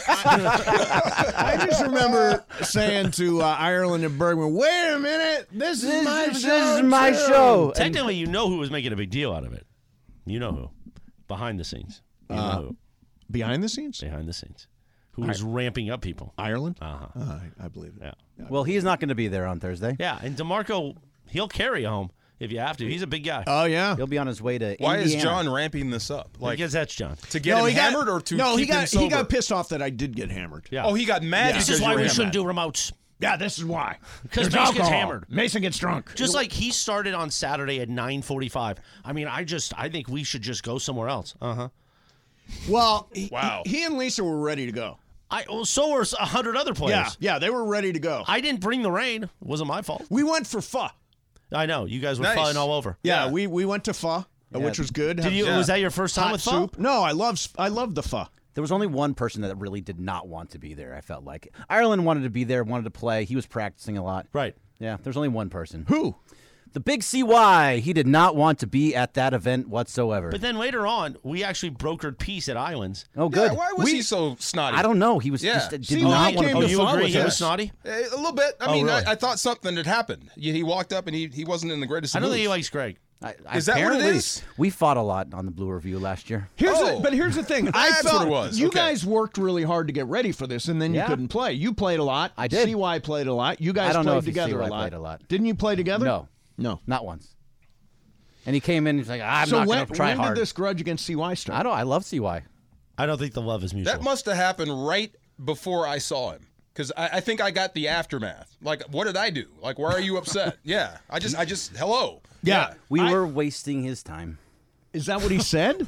[SPEAKER 7] I, I just remember saying to uh, Ireland and Bergman, "Wait a minute, this is my
[SPEAKER 9] this
[SPEAKER 7] show.
[SPEAKER 9] is my
[SPEAKER 7] too."
[SPEAKER 9] show.
[SPEAKER 12] Technically, you know who was making a big deal out of it. You know who. Behind the scenes. You know
[SPEAKER 7] Uh,
[SPEAKER 12] who.
[SPEAKER 7] Behind the scenes,
[SPEAKER 12] Behind the scenes. Who was ramping up people.
[SPEAKER 7] Ireland.
[SPEAKER 12] Uh-huh.
[SPEAKER 7] Uh, I, I believe it.
[SPEAKER 12] Yeah.
[SPEAKER 9] Well, he's not going to be there on Thursday.
[SPEAKER 12] Yeah, and DeMarco, he'll carry you home if you have to. He's a big guy.
[SPEAKER 7] Oh yeah.
[SPEAKER 9] He'll be on his way to
[SPEAKER 8] Why
[SPEAKER 9] Indiana.
[SPEAKER 8] is John ramping this up? Like
[SPEAKER 12] because that's John.
[SPEAKER 8] to get him
[SPEAKER 7] he got-
[SPEAKER 8] hammered or to
[SPEAKER 7] no,
[SPEAKER 8] keep
[SPEAKER 7] he got
[SPEAKER 8] him sober?
[SPEAKER 7] he got pissed off that I did get hammered.
[SPEAKER 12] Yeah.
[SPEAKER 8] Oh, he got mad.
[SPEAKER 7] Yeah.
[SPEAKER 8] because
[SPEAKER 12] This is
[SPEAKER 8] you
[SPEAKER 12] why
[SPEAKER 8] were
[SPEAKER 12] we
[SPEAKER 8] hammered.
[SPEAKER 12] shouldn't do remotes.
[SPEAKER 7] Yeah, this is why.
[SPEAKER 12] Because
[SPEAKER 7] There's
[SPEAKER 12] Mace gets
[SPEAKER 7] alcohol.
[SPEAKER 12] hammered.
[SPEAKER 7] Mason gets drunk.
[SPEAKER 12] Just like he started on Saturday at nine forty-five. I mean, I just, I think we should just go somewhere else. Uh-huh.
[SPEAKER 7] Well, he,
[SPEAKER 8] Wow.
[SPEAKER 7] he, he and Lisa were ready to go.
[SPEAKER 12] I, well, so were a hundred other players.
[SPEAKER 7] Yeah, yeah, they were ready to go.
[SPEAKER 12] I didn't bring the rain. It wasn't my fault.
[SPEAKER 7] We went for pho.
[SPEAKER 12] I know. You guys were
[SPEAKER 8] Nice.
[SPEAKER 12] flying all over.
[SPEAKER 7] Yeah,
[SPEAKER 8] Yeah.
[SPEAKER 7] we we went to pho, uh,
[SPEAKER 9] Yeah.
[SPEAKER 7] which was good.
[SPEAKER 12] Did you,
[SPEAKER 8] Yeah.
[SPEAKER 12] Was that your first time
[SPEAKER 7] hot
[SPEAKER 12] with pho?
[SPEAKER 7] soup? No, I love s- I love the pho.
[SPEAKER 9] There was only one person that really did not want to be there, I felt like. Ireland wanted to be there, wanted to play. He was practicing a lot.
[SPEAKER 12] Right.
[SPEAKER 9] Yeah, there's only one person.
[SPEAKER 7] Who?
[SPEAKER 9] The big C Y, he did not want to be at that event whatsoever.
[SPEAKER 12] But then later on, we actually brokered peace at Islands.
[SPEAKER 9] Oh, good.
[SPEAKER 8] Yeah, why was
[SPEAKER 9] We-
[SPEAKER 8] he so snotty?
[SPEAKER 9] I don't know. He was
[SPEAKER 8] Yeah.
[SPEAKER 9] just did
[SPEAKER 8] See,
[SPEAKER 9] not
[SPEAKER 8] he
[SPEAKER 9] want
[SPEAKER 8] came
[SPEAKER 9] to
[SPEAKER 8] to
[SPEAKER 9] be.
[SPEAKER 12] You
[SPEAKER 8] fun
[SPEAKER 12] agree
[SPEAKER 8] with
[SPEAKER 12] he
[SPEAKER 8] us.
[SPEAKER 12] was snotty?
[SPEAKER 8] A a little bit. I
[SPEAKER 12] Oh,
[SPEAKER 8] mean,
[SPEAKER 12] really?
[SPEAKER 8] I, I thought something had happened. He, he walked up and he, he wasn't in the greatest
[SPEAKER 12] I
[SPEAKER 8] of
[SPEAKER 12] don't
[SPEAKER 8] moods.
[SPEAKER 12] think he likes Greg.
[SPEAKER 9] I,
[SPEAKER 8] Is that what it
[SPEAKER 9] apparently,
[SPEAKER 8] is?
[SPEAKER 9] We fought a lot on the Blue Review last year.
[SPEAKER 7] Here's
[SPEAKER 8] Oh.
[SPEAKER 7] the, but here's the thing. I
[SPEAKER 8] That's
[SPEAKER 7] felt
[SPEAKER 8] what it was.
[SPEAKER 7] you
[SPEAKER 8] Okay.
[SPEAKER 7] guys worked really hard to get ready for this, and then
[SPEAKER 9] Yeah.
[SPEAKER 7] you couldn't play. You played a lot.
[SPEAKER 9] I did.
[SPEAKER 7] C Y played a lot. You guys
[SPEAKER 9] I don't
[SPEAKER 7] played
[SPEAKER 9] know if
[SPEAKER 7] together
[SPEAKER 9] C Y
[SPEAKER 7] a lot.
[SPEAKER 9] played a lot.
[SPEAKER 7] Didn't you play together?
[SPEAKER 9] No,
[SPEAKER 7] No.
[SPEAKER 9] not once. And he came in and he's like, I'm
[SPEAKER 7] so
[SPEAKER 9] not
[SPEAKER 7] when,
[SPEAKER 9] going to try
[SPEAKER 7] when
[SPEAKER 9] hard.
[SPEAKER 7] did this grudge against C Y start?
[SPEAKER 9] I don't. I love C Y.
[SPEAKER 12] I don't think the love is mutual.
[SPEAKER 8] That must have happened right before I saw him. Because I, I think I got the aftermath. Like, what did I do? Like, why are you upset? Yeah. I just, I just, hello.
[SPEAKER 7] Yeah.
[SPEAKER 9] We
[SPEAKER 7] I-
[SPEAKER 9] were wasting his time.
[SPEAKER 7] Is that what he said?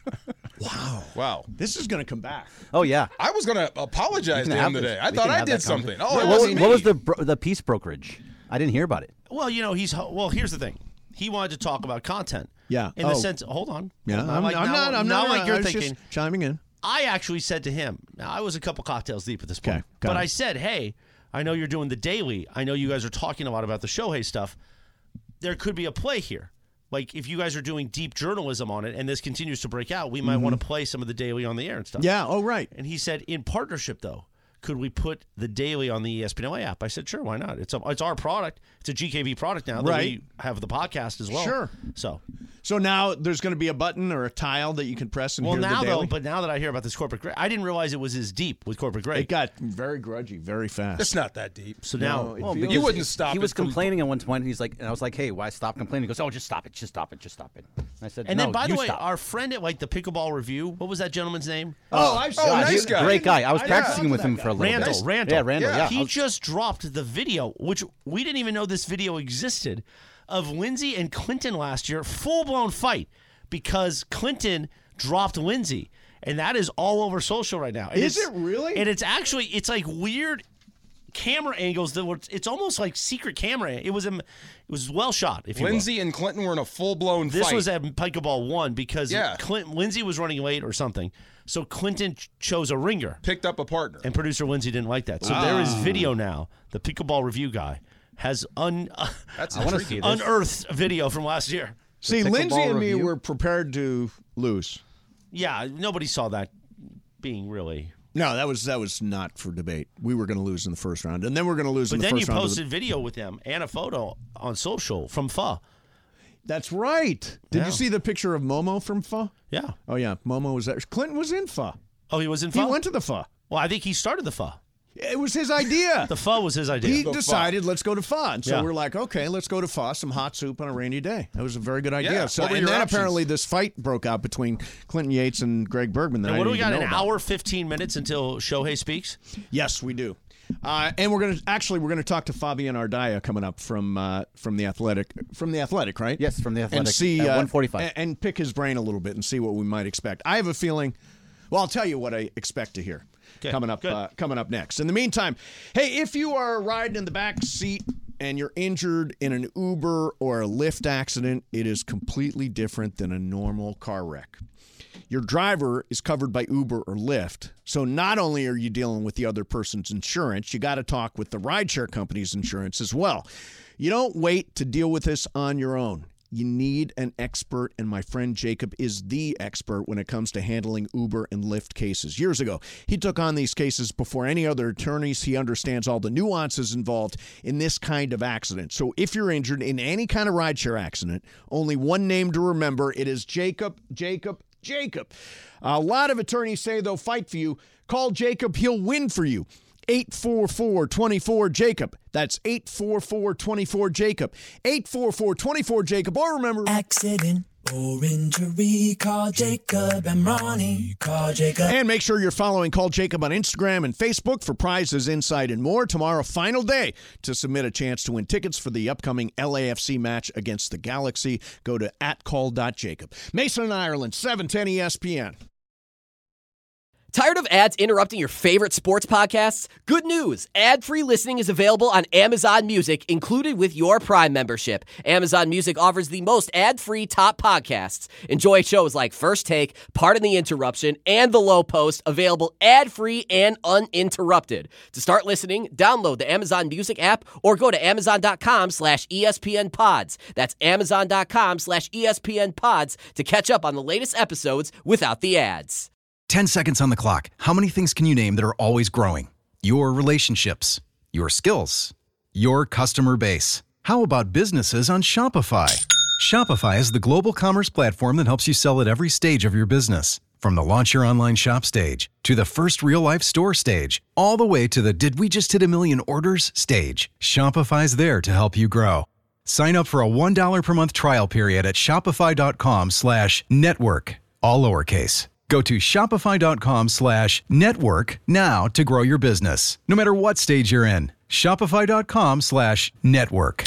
[SPEAKER 8] Wow. Wow.
[SPEAKER 7] This is going to come back.
[SPEAKER 9] Oh yeah.
[SPEAKER 8] I was going to apologize
[SPEAKER 9] We
[SPEAKER 8] to
[SPEAKER 9] can
[SPEAKER 8] him
[SPEAKER 9] have
[SPEAKER 8] today.
[SPEAKER 9] this.
[SPEAKER 8] I
[SPEAKER 9] We
[SPEAKER 8] thought
[SPEAKER 9] can
[SPEAKER 8] I
[SPEAKER 9] have
[SPEAKER 8] did
[SPEAKER 9] that
[SPEAKER 8] something.
[SPEAKER 9] conversation.
[SPEAKER 8] Oh, it
[SPEAKER 9] what,
[SPEAKER 8] wasn't
[SPEAKER 9] what was
[SPEAKER 8] me.
[SPEAKER 9] the bro- the peace brokerage? I didn't hear about it.
[SPEAKER 12] Well, you know, he's well. Here's the thing. He wanted to talk about content.
[SPEAKER 7] Yeah.
[SPEAKER 12] In the
[SPEAKER 7] Oh.
[SPEAKER 12] sense, hold on.
[SPEAKER 7] Yeah.
[SPEAKER 12] Not
[SPEAKER 7] I'm,
[SPEAKER 12] like,
[SPEAKER 7] I'm
[SPEAKER 12] now,
[SPEAKER 7] not. I'm
[SPEAKER 12] not
[SPEAKER 7] not.
[SPEAKER 12] like
[SPEAKER 7] I
[SPEAKER 12] you're
[SPEAKER 7] was
[SPEAKER 12] thinking.
[SPEAKER 7] just chiming in.
[SPEAKER 12] I actually said to him. Now I was a couple cocktails deep at this point,
[SPEAKER 7] Okay, got
[SPEAKER 12] but
[SPEAKER 7] it.
[SPEAKER 12] I said, "Hey, I know you're doing the daily. I know you guys are talking a lot about the Shohei stuff. There could be a play here. Like if you guys are doing deep journalism on it, and this continues to break out, we might want to play some of the daily on the air and stuff."
[SPEAKER 7] Yeah. Oh, right.
[SPEAKER 12] And he said, in partnership, though, could we put the daily on the E S P N L A app? I said, sure, why not? It's a, it's our product. It's a G K V product now that
[SPEAKER 7] Right.
[SPEAKER 12] we have the podcast as well.
[SPEAKER 7] Sure.
[SPEAKER 12] So,
[SPEAKER 7] So now there's going to be a button or a tile that you can press and
[SPEAKER 12] well,
[SPEAKER 7] hear
[SPEAKER 12] now
[SPEAKER 7] the
[SPEAKER 12] though,
[SPEAKER 7] daily?
[SPEAKER 12] but now that I hear about this corporate Greg, I didn't realize it was as deep with corporate Greg.
[SPEAKER 7] It got very grudgy very fast.
[SPEAKER 8] It's not that deep.
[SPEAKER 12] So now,
[SPEAKER 7] No, it
[SPEAKER 9] Well,
[SPEAKER 7] feels-
[SPEAKER 9] because
[SPEAKER 8] You wouldn't stop
[SPEAKER 9] He
[SPEAKER 8] it
[SPEAKER 9] was
[SPEAKER 8] from-
[SPEAKER 9] complaining at one point, and he's like, and I was like, "Hey, why stop complaining?" He goes, "Oh, just stop it, just stop it, just stop it." And I said,
[SPEAKER 12] and
[SPEAKER 9] "No,
[SPEAKER 12] then by the
[SPEAKER 9] you
[SPEAKER 12] way,
[SPEAKER 9] stop."
[SPEAKER 12] our friend at like the Pickleball Review, what was that gentleman's name?
[SPEAKER 7] Oh, I've
[SPEAKER 8] Oh,
[SPEAKER 7] seen
[SPEAKER 8] nice
[SPEAKER 7] it.
[SPEAKER 8] guy.
[SPEAKER 9] Great guy. I was
[SPEAKER 7] I
[SPEAKER 9] practicing
[SPEAKER 7] talked
[SPEAKER 9] with
[SPEAKER 7] to
[SPEAKER 9] him
[SPEAKER 7] that
[SPEAKER 9] for a
[SPEAKER 7] guy.
[SPEAKER 9] little
[SPEAKER 12] Randall,
[SPEAKER 9] bit.
[SPEAKER 12] Randall.
[SPEAKER 9] Yeah, Randall.
[SPEAKER 8] Yeah.
[SPEAKER 9] Yeah, I
[SPEAKER 12] He
[SPEAKER 9] was-
[SPEAKER 12] just dropped the video, which we didn't even know this video existed, of Lindsay and Clinton last year, full blown fight because Clinton dropped Lindsay, and that is all over social right now. And
[SPEAKER 7] Is
[SPEAKER 12] it's-
[SPEAKER 7] it really?
[SPEAKER 12] And it's actually it's like weird camera angles that were. It's almost like secret camera. It was a, it was well shot. If you will.
[SPEAKER 8] Lindsay and Clinton were in a full blown fight.
[SPEAKER 12] This was at Pickleball one because
[SPEAKER 8] Yeah.
[SPEAKER 12] Clinton, Lindsay was running late or something, so Clinton ch- chose a ringer.
[SPEAKER 8] Picked up a partner.
[SPEAKER 12] And producer Lindsay didn't like that. So there is video now. The Pickleball Review guy has un,
[SPEAKER 8] That's
[SPEAKER 9] I wanna
[SPEAKER 8] intriguing.
[SPEAKER 9] see this.
[SPEAKER 12] unearthed video from last year.
[SPEAKER 7] See,
[SPEAKER 9] The
[SPEAKER 7] Lindsay
[SPEAKER 9] Pickleball
[SPEAKER 7] and me
[SPEAKER 9] Review?
[SPEAKER 7] were prepared to lose.
[SPEAKER 12] Yeah, nobody saw that being really.
[SPEAKER 7] No, that was that was not for debate. We were going to lose in the first round, and then we're going to lose
[SPEAKER 12] But
[SPEAKER 7] in the
[SPEAKER 12] then you
[SPEAKER 7] first round. of the-
[SPEAKER 12] posted video with them and a photo on social from F A.
[SPEAKER 7] That's right. Did
[SPEAKER 12] Yeah.
[SPEAKER 7] you see the picture of Momo from F A?
[SPEAKER 12] Yeah.
[SPEAKER 7] Oh yeah, Momo was there. Clinton was in F A.
[SPEAKER 12] Oh, he was in F
[SPEAKER 7] He
[SPEAKER 12] A?
[SPEAKER 7] went to the F A.
[SPEAKER 12] Well, I think he started the F A.
[SPEAKER 7] It was his idea.
[SPEAKER 12] The F A was his idea.
[SPEAKER 7] He
[SPEAKER 8] The
[SPEAKER 7] decided, let's go to F A. And so
[SPEAKER 12] Yeah.
[SPEAKER 7] we're like, okay, let's go to F A, some hot soup on a rainy day. That was a very good idea.
[SPEAKER 8] Yeah.
[SPEAKER 7] So,
[SPEAKER 8] What were
[SPEAKER 7] and
[SPEAKER 8] your
[SPEAKER 7] then
[SPEAKER 8] options?
[SPEAKER 7] apparently this fight broke out between Clinton Yates and Greg Bergman. That
[SPEAKER 12] And
[SPEAKER 7] I
[SPEAKER 12] what do we
[SPEAKER 7] didn't
[SPEAKER 12] got?
[SPEAKER 7] even
[SPEAKER 12] An
[SPEAKER 7] know about.
[SPEAKER 12] hour, fifteen minutes until Shohei speaks?
[SPEAKER 7] Yes, we do. Uh, and we're going to actually we're going to talk to Fabian Ardaya coming up from uh, from the Athletic from the Athletic, right?
[SPEAKER 9] Yes, from The
[SPEAKER 7] and
[SPEAKER 9] Athletic
[SPEAKER 7] see
[SPEAKER 9] at
[SPEAKER 7] uh,
[SPEAKER 9] one forty-five.
[SPEAKER 7] and, and pick his brain a little bit and see what we might expect. I have a feeling. Well, I'll tell you what I expect to hear
[SPEAKER 12] Okay,
[SPEAKER 7] coming up
[SPEAKER 12] good.
[SPEAKER 7] uh, coming up next. In the meantime, hey, if you are riding in the back seat and you're injured in an Uber or a Lyft accident, it is completely different than a normal car wreck. Your driver is covered by Uber or Lyft, so not only are you dealing with the other person's insurance, you got to talk with the rideshare company's insurance as well. You don't wait to deal with this on your own. You need an expert, and my friend Jacob is the expert when it comes to handling Uber and Lyft cases. Years ago, he took on these cases before any other attorneys. He understands all the nuances involved in this kind of accident. So if you're injured in any kind of rideshare accident, only one name to remember. It is Jacob, Jacob, Jacob. A lot of attorneys say they'll fight for you. Call Jacob. He'll win for you. eight four four, two four, Jacob. That's eight four four, two four, Jacob. eight four four, two four, Jacob. Or remember,
[SPEAKER 13] accident or injury, call Jacob and Ronnie. Call Jacob.
[SPEAKER 7] and make sure you're following Call Jacob on Instagram and Facebook for prizes, insight, and more. Tomorrow, final day to submit a chance to win tickets for the upcoming L A F C match against the Galaxy. Go to at call dot jacob. Mason and Ireland, seven ten E S P N.
[SPEAKER 14] Tired of ads interrupting your favorite sports podcasts? Good news! Ad-free listening is available on Amazon Music, included with your Prime membership. Amazon Music offers the most ad-free top podcasts. Enjoy shows like First Take, Pardon the Interruption, and The Low Post, available ad-free and uninterrupted. To start listening, download the Amazon Music app or go to amazon.com slash ESPN pods. That's amazon.com slash ESPN pods to catch up on the latest episodes without the ads.
[SPEAKER 10] ten seconds on the clock. How many things can you name that are always growing? Your relationships, your skills, your customer base. How about businesses on Shopify? Shopify is the global commerce platform that helps you sell at every stage of your business. From the launch your online shop stage to the first real-life store stage, all the way to the did we just hit a million orders stage. Shopify's there to help you grow. Sign up for a one dollar per month trial period at shopify.com slash network, all lowercase. Go to shopify.com slash network now to grow your business, no matter what stage you're in. Shopify.com slash network.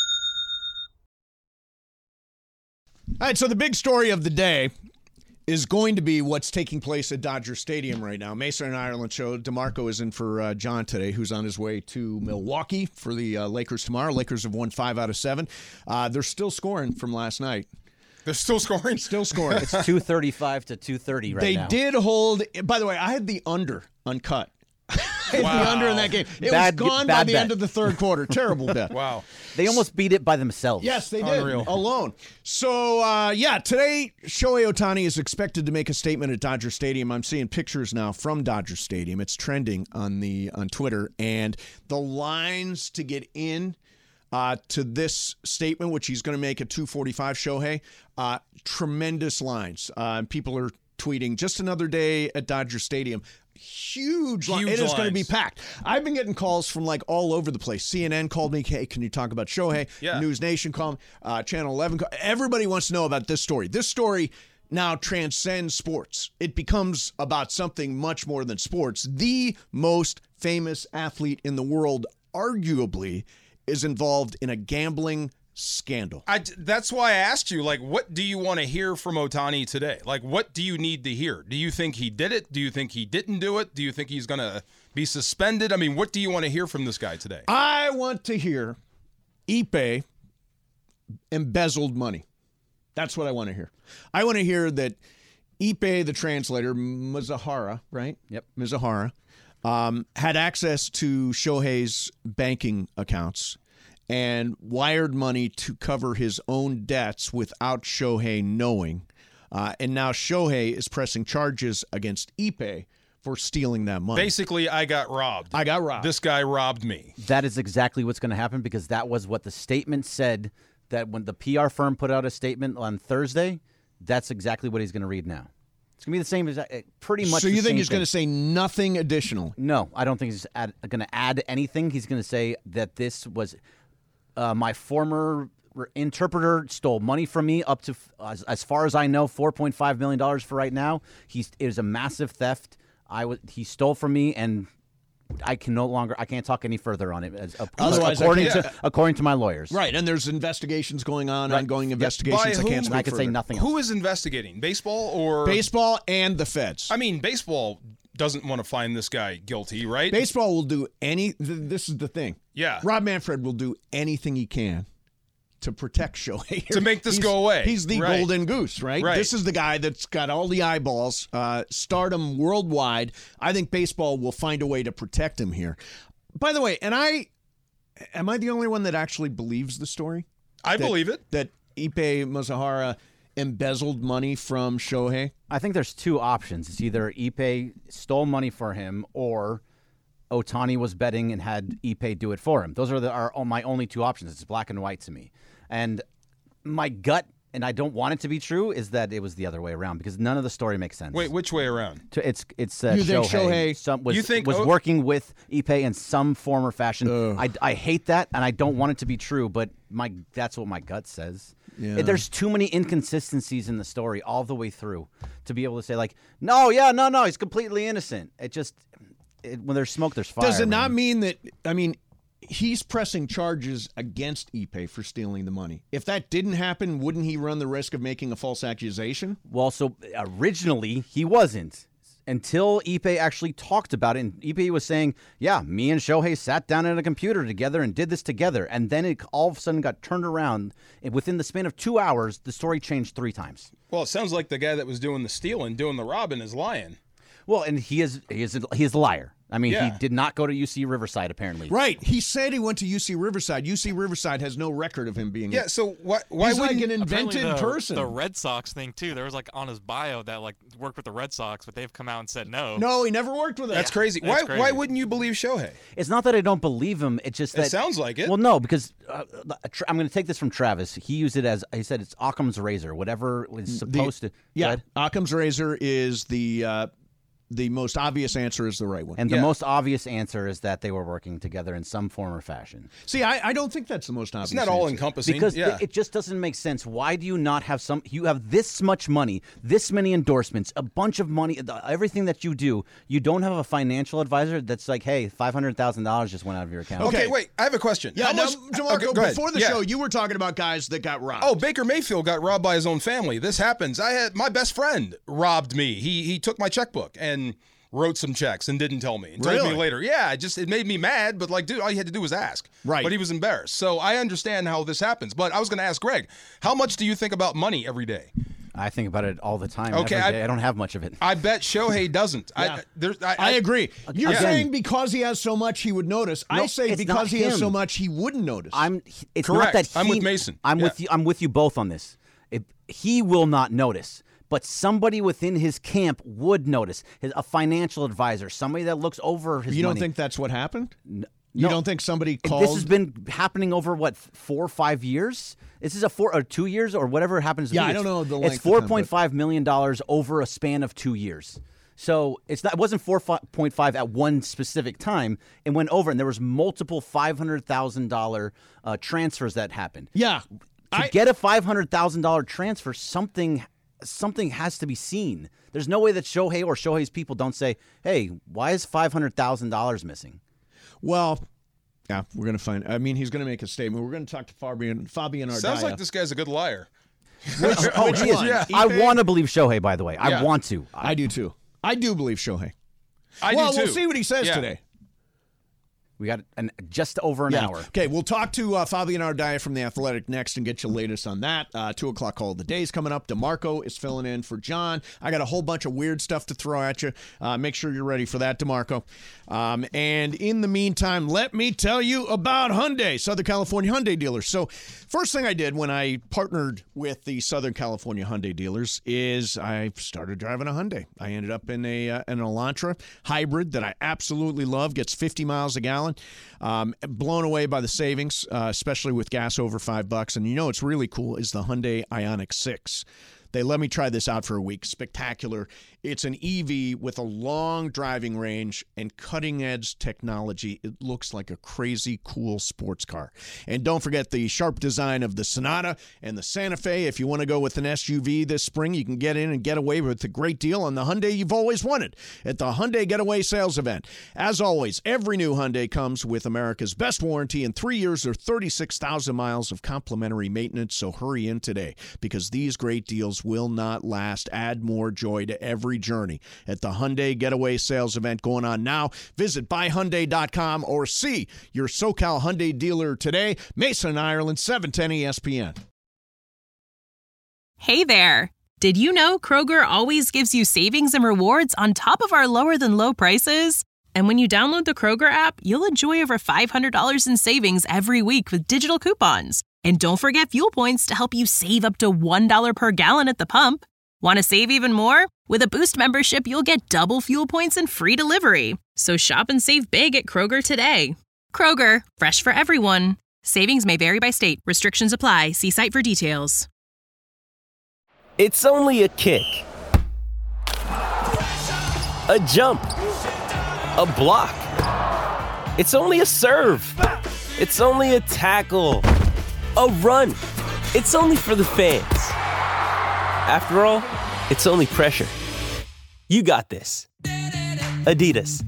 [SPEAKER 7] All right, so the big story of the day is going to be what's taking place at Dodger Stadium right now. Mason and Ireland show. DeMarco is in for uh, John today, who's on his way to Milwaukee for the uh, Lakers tomorrow. Lakers have won five out of seven. Uh, they're still scoring from last night.
[SPEAKER 8] They're still scoring?
[SPEAKER 7] Still scoring.
[SPEAKER 9] It's two thirty-five to two thirty right
[SPEAKER 7] they
[SPEAKER 9] now.
[SPEAKER 7] They did hold, by the way, I had the under uncut. I had
[SPEAKER 9] Wow.
[SPEAKER 7] the under in that game. It
[SPEAKER 9] Bad-
[SPEAKER 7] was gone
[SPEAKER 9] bad
[SPEAKER 7] by the
[SPEAKER 9] bet.
[SPEAKER 7] end of the third quarter. Terrible bet.
[SPEAKER 8] Wow.
[SPEAKER 9] They almost beat it by themselves.
[SPEAKER 7] Yes, they did. Alone. So, uh, yeah, today, Shohei Ohtani is expected to make a statement at Dodger Stadium. I'm seeing pictures now from Dodger Stadium. It's trending on the on Twitter. And the lines to get in uh, to this statement, which he's going to make at two forty-five, Shohei, uh, tremendous lines. Uh, people are tweeting, just another day at Dodger Stadium. Huge line.
[SPEAKER 8] Huge
[SPEAKER 7] It is going to be
[SPEAKER 8] lines.
[SPEAKER 7] packed. I've been getting calls from like all over the place. C N N called me, hey, can you talk about Shohei?
[SPEAKER 8] Yeah.
[SPEAKER 7] News Nation called me. Uh, Channel eleven called. Everybody wants to know about this story. This story now transcends sports. It becomes about something much more than sports. The most famous athlete in the world, arguably, is involved in a gambling scandal.
[SPEAKER 8] I, that's why I asked you, like, what do you want to hear from Ohtani today? Like, what do you need to hear? Do you think he did it? Do you think he didn't do it? Do you think he's going to be suspended? I mean, what do you want to hear from this guy today?
[SPEAKER 7] I want to hear Ipe embezzled money. That's what I want to hear. I want to hear that Ipe, the translator, Mizahara, right?
[SPEAKER 9] Yep.
[SPEAKER 7] Mizahara, um, had access to Shohei's banking accounts and wired money to cover his own debts without Shohei knowing. Uh, and now Shohei is pressing charges against Ipe for stealing that money.
[SPEAKER 8] Basically, I got robbed.
[SPEAKER 7] I got robbed.
[SPEAKER 8] This guy robbed me.
[SPEAKER 9] That is exactly what's going to happen because that was what the statement said, that when the P R firm put out a statement on Thursday, that's exactly what he's going to read now. It's going to be the same, as pretty much
[SPEAKER 7] So you
[SPEAKER 9] the
[SPEAKER 7] think
[SPEAKER 9] same
[SPEAKER 7] he's going
[SPEAKER 9] thing.
[SPEAKER 7] to say nothing additional?
[SPEAKER 9] No, I don't think he's add, going to add anything. He's going to say that this was uh, my former re- interpreter stole money from me up to, as, as far as I know, four point five million dollars for right now. He's, it is a massive theft. I was, he stole from me, and I can no longer, I can't talk any further on it. As,
[SPEAKER 7] Otherwise, I
[SPEAKER 9] according
[SPEAKER 7] can't-
[SPEAKER 9] to according to my lawyers.
[SPEAKER 7] Right, and there's investigations going on,
[SPEAKER 9] Right.
[SPEAKER 7] ongoing
[SPEAKER 9] Yep.
[SPEAKER 7] investigations.
[SPEAKER 8] By
[SPEAKER 7] I
[SPEAKER 8] whom?
[SPEAKER 7] can't speak
[SPEAKER 9] I can say
[SPEAKER 7] further.
[SPEAKER 9] nothing else.
[SPEAKER 8] Who is investigating? Baseball or
[SPEAKER 7] Baseball and the feds.
[SPEAKER 8] I mean, baseball doesn't want to find this guy guilty, right?
[SPEAKER 7] Baseball will do any. Th- this is the thing.
[SPEAKER 8] Yeah.
[SPEAKER 7] Rob Manfred will do anything he can to protect Shohei.
[SPEAKER 8] To make this
[SPEAKER 7] He's-
[SPEAKER 8] go away.
[SPEAKER 7] He's the
[SPEAKER 8] Right.
[SPEAKER 7] golden goose, right?
[SPEAKER 8] Right.
[SPEAKER 7] This is the guy that's got all the eyeballs, uh, stardom worldwide. I think baseball will find a way to protect him here. By the way, and I, am I the only one that actually believes the story?
[SPEAKER 8] I
[SPEAKER 7] That-
[SPEAKER 8] believe it.
[SPEAKER 7] That Ipe Mizahara embezzled money from Shohei?
[SPEAKER 9] I think there's two options. It's either Ipe stole money for him or Ohtani was betting and had Ipe do it for him. Those are, the, are my only two options. It's black and white to me. And my gut, and I don't want it to be true, is that it was the other way around because none of the story makes sense.
[SPEAKER 8] Wait, which way around?
[SPEAKER 9] To- It's it's uh,
[SPEAKER 7] You think
[SPEAKER 9] Shohei,
[SPEAKER 7] Shohei-
[SPEAKER 9] some, was,
[SPEAKER 8] You think
[SPEAKER 9] was
[SPEAKER 8] O-
[SPEAKER 9] working with Ipe in some form or fashion. I, I hate that, and I don't want it to be true, but my that's what my gut says.
[SPEAKER 7] Yeah.
[SPEAKER 9] There's too many inconsistencies in the story all the way through to be able to say, like, no, yeah, no, no, he's completely innocent. It just, it, when there's smoke, there's fire.
[SPEAKER 7] Does it not
[SPEAKER 9] man.
[SPEAKER 7] mean that, I mean, he's pressing charges against Ipe for stealing the money. If that didn't happen, wouldn't he run the risk of making a false accusation?
[SPEAKER 9] Well, so originally he wasn't. until Ippei actually talked about it. And Ippei was saying, yeah, me and Shohei sat down at a computer together and did this together. And then it all of a sudden got turned around. And within the span of two hours, the story changed three times.
[SPEAKER 8] Well, it sounds like the guy that was doing the stealing, doing the robbing, is lying.
[SPEAKER 9] Well, and he is he is he is a liar. I mean,
[SPEAKER 7] Yeah.
[SPEAKER 9] he did not go to U C Riverside, apparently.
[SPEAKER 7] Right. He said he went to U C Riverside. U C Riverside has no record of him being.
[SPEAKER 8] Yeah, so why- why
[SPEAKER 7] He's like
[SPEAKER 8] wouldn't-
[SPEAKER 7] an invented
[SPEAKER 15] Apparently the,
[SPEAKER 7] person.
[SPEAKER 15] The Red Sox thing too. There was like on his bio that like worked with the Red Sox, but they've come out and said no.
[SPEAKER 7] No, he never worked with them.
[SPEAKER 8] That's crazy.
[SPEAKER 15] That's
[SPEAKER 8] why
[SPEAKER 15] crazy.
[SPEAKER 8] why wouldn't you believe Shohei?
[SPEAKER 9] It's not that I don't believe him. It's just
[SPEAKER 8] It
[SPEAKER 9] that
[SPEAKER 8] sounds like it.
[SPEAKER 9] Well, no, because uh, Tra- I'm going to take this from Travis. He used it as he said it's Occam's razor, whatever was supposed
[SPEAKER 7] The-
[SPEAKER 9] to.
[SPEAKER 7] Yeah,
[SPEAKER 9] Go ahead.
[SPEAKER 7] Occam's razor is the uh, the most obvious answer is the right one.
[SPEAKER 9] And the
[SPEAKER 7] Yeah.
[SPEAKER 9] most obvious answer is that they were working together in some form or fashion.
[SPEAKER 7] See, I, I don't think that's the most obvious.
[SPEAKER 8] not all
[SPEAKER 7] answer.
[SPEAKER 8] encompassing.
[SPEAKER 9] Because
[SPEAKER 8] yeah.
[SPEAKER 9] th- it just doesn't make sense. Why do you not have some? You have this much money, this many endorsements, a bunch of money, the- everything that you do. You don't have a financial advisor that's like, hey, five hundred thousand dollars just went out of your account.
[SPEAKER 8] Okay, wait. I have a question.
[SPEAKER 7] Yeah,
[SPEAKER 8] How
[SPEAKER 7] now,
[SPEAKER 8] much-
[SPEAKER 7] DeMarco,
[SPEAKER 8] okay, go ahead.
[SPEAKER 7] before the
[SPEAKER 8] Yeah.
[SPEAKER 7] show, you were talking about guys that got robbed.
[SPEAKER 8] Oh, Baker Mayfield got robbed by his own family. This happens. I had my best friend robbed me. He he took my checkbook and wrote some checks and didn't tell me. And told
[SPEAKER 7] Really?
[SPEAKER 8] me later. Yeah, it just it made me mad, but like, dude, all you had to do was ask.
[SPEAKER 7] Right.
[SPEAKER 8] But he was embarrassed. So I understand how this happens. But I was going to ask Greg, how much do you think about money every day?
[SPEAKER 9] I think about it all the time.
[SPEAKER 8] Okay,
[SPEAKER 9] every
[SPEAKER 8] I-
[SPEAKER 9] day. I don't have much of it.
[SPEAKER 8] I bet Shohei doesn't.
[SPEAKER 7] Yeah.
[SPEAKER 8] I, there's, I,
[SPEAKER 7] I agree. You're
[SPEAKER 9] Again-
[SPEAKER 7] saying because he has so much, he would notice. I
[SPEAKER 9] No,
[SPEAKER 7] say
[SPEAKER 9] it's not
[SPEAKER 7] because he has
[SPEAKER 9] him.
[SPEAKER 7] so much, he wouldn't notice.
[SPEAKER 9] I'm. It's
[SPEAKER 8] Correct.
[SPEAKER 9] not that he,
[SPEAKER 8] I'm with Mason.
[SPEAKER 9] I'm
[SPEAKER 8] Yeah.
[SPEAKER 9] with you. I'm with you both on this. If he will not notice, but somebody within his camp would notice. His, a financial advisor, somebody that looks over his.
[SPEAKER 7] you don't
[SPEAKER 9] money.
[SPEAKER 7] think that's what happened?
[SPEAKER 9] No.
[SPEAKER 7] You don't think somebody called?
[SPEAKER 9] This has been happening over what four or five years? This is a four or two years or whatever it happens to
[SPEAKER 7] Yeah,
[SPEAKER 9] be.
[SPEAKER 7] I
[SPEAKER 9] It's-
[SPEAKER 7] don't know the
[SPEAKER 9] It's
[SPEAKER 7] length of
[SPEAKER 9] four
[SPEAKER 7] time,
[SPEAKER 9] point five million dollars over a span of two years. So it's not. It wasn't four point five at one specific time. It went over, and there was multiple five hundred thousand dollar uh, transfers that happened.
[SPEAKER 7] Yeah,
[SPEAKER 9] To get a five hundred thousand dollar transfer, something something has to be seen. There's no way that Shohei or Shohei's people don't say, "Hey, why is five hundred thousand dollars missing?"
[SPEAKER 7] Well, yeah, we're going to find. I mean, he's going to make a statement. We're going to talk to Fabian Fabian Ardaya.
[SPEAKER 8] Sounds like this guy's a good liar.
[SPEAKER 7] Which,
[SPEAKER 9] Oh,
[SPEAKER 7] which
[SPEAKER 9] he is.
[SPEAKER 7] one?
[SPEAKER 9] I
[SPEAKER 7] Ippei?
[SPEAKER 9] want to believe Shohei. By the way, I
[SPEAKER 8] Yeah.
[SPEAKER 9] want to.
[SPEAKER 7] I do too. I do believe Shohei.
[SPEAKER 8] I
[SPEAKER 7] well,
[SPEAKER 8] do too.
[SPEAKER 7] we'll see what he says
[SPEAKER 8] Yeah.
[SPEAKER 7] today.
[SPEAKER 9] We got an, just over an
[SPEAKER 7] Yeah.
[SPEAKER 9] hour.
[SPEAKER 7] Okay, we'll talk to uh, Fabian Ardaya from The Athletic next and get you latest on that. Uh, two o'clock call of the day is coming up. DeMarco is filling in for John. I got a whole bunch of weird stuff to throw at you. Uh, make sure you're ready for that, DeMarco. Um, and in the meantime, let me tell you about Hyundai, Southern California Hyundai dealers. So first thing I did when I partnered with the Southern California Hyundai dealers is I started driving a Hyundai. I ended up in a uh, an Elantra hybrid that I absolutely love, gets fifty miles a gallon. Um, blown away by the savings, uh, especially with gas over five bucks. And you know what's really cool is the Hyundai Ioniq six. They let me try this out for a week. Spectacular. It's an E V with a long driving range and cutting-edge technology. It looks like a crazy cool sports car. And don't forget the sharp design of the Sonata and the Santa Fe. If you want to go with an S U V this spring, you can get in and get away with a great deal on the Hyundai you've always wanted at the Hyundai Getaway Sales Event. As always, every new Hyundai comes with America's best warranty and three years or thirty-six thousand miles of complimentary maintenance. So hurry in today because these great deals will not last. Add more joy to every journey at the Hyundai Getaway Sales Event going on now. Visit buy hyundai dot com or see your SoCal Hyundai dealer today. Mason, Ireland, seven ten E S P N.
[SPEAKER 16] Hey there. Did you know Kroger always gives you savings and rewards on top of our lower than low prices? And when you download the Kroger app, you'll enjoy over five hundred dollars in savings every week with digital coupons. And don't forget fuel points to help you save up to one dollar per gallon at the pump. Want to save even more? With a Boost membership, you'll get double fuel points and free delivery. So shop and save big at Kroger today. Kroger, fresh for everyone. Savings may vary by state. Restrictions apply. See site for details.
[SPEAKER 17] It's only a kick, a jump, a block. It's only a serve. It's only a tackle, a run. It's only for the fans. After all, it's only pressure. You got this. Adidas.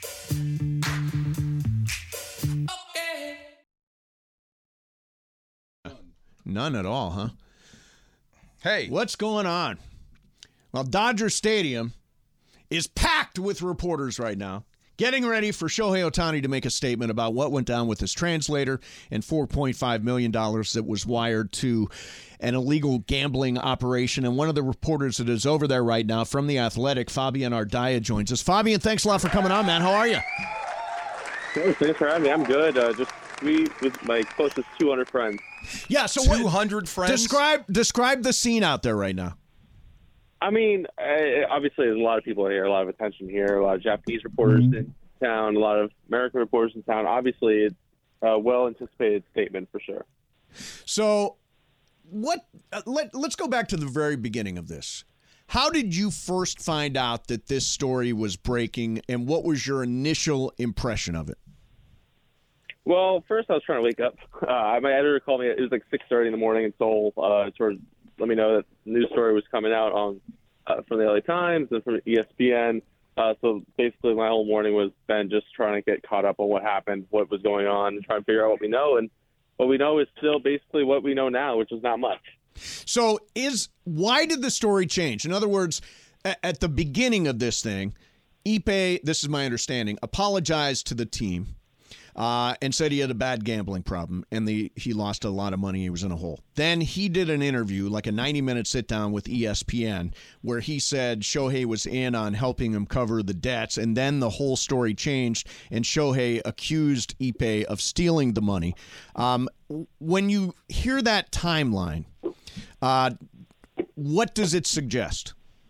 [SPEAKER 7] None at all, huh?
[SPEAKER 8] Hey.
[SPEAKER 7] What's going on? Well, Dodger Stadium is packed with reporters right now, getting ready for Shohei Ohtani to make a statement about what went down with his translator and four point five million dollars that was wired to an illegal gambling operation. And one of the reporters that is over there right now from The Athletic, Fabian Ardaya, joins us. Fabian, thanks a lot for coming on, man. How are you?
[SPEAKER 18] Hey, thanks for having me. I'm good. Uh, just we with my closest two hundred friends.
[SPEAKER 7] Yeah, so
[SPEAKER 8] two hundred friends?
[SPEAKER 7] Describe, describe the scene out there right now.
[SPEAKER 18] I mean, uh, obviously, there's a lot of people here, a lot of attention here, a lot of Japanese reporters mm-hmm. in town, a lot of American reporters in town. Obviously, it's a well-anticipated statement for sure.
[SPEAKER 7] So, what? Uh, let Let's go back to the very beginning of this. How did you first find out that this story was breaking, and what was your initial impression of it?
[SPEAKER 18] Well, first I was trying to wake up. Uh, my editor called me. It was like six thirty in the morning in Seoul. Uh, sort of let me know that the news story was coming out on uh, from the L A Times and from E S P N. Uh, so basically, my whole morning was spent just trying to get caught up on what happened, what was going on, and trying to figure out what we know. And what we know is still basically what we know now, which is not much.
[SPEAKER 7] So, is why did the story change? In other words, at the beginning of this thing, Ippei, this is my understanding, apologized to the team. Uh, and said he had a bad gambling problem and the, he lost a lot of money. He was in a hole. Then he did an interview, like a ninety-minute sit-down with E S P N, where he said Shohei was in on helping him cover the debts. And then the whole story changed, and Shohei accused Ippei of stealing the money. Um, when you hear that timeline, uh, what does it suggest?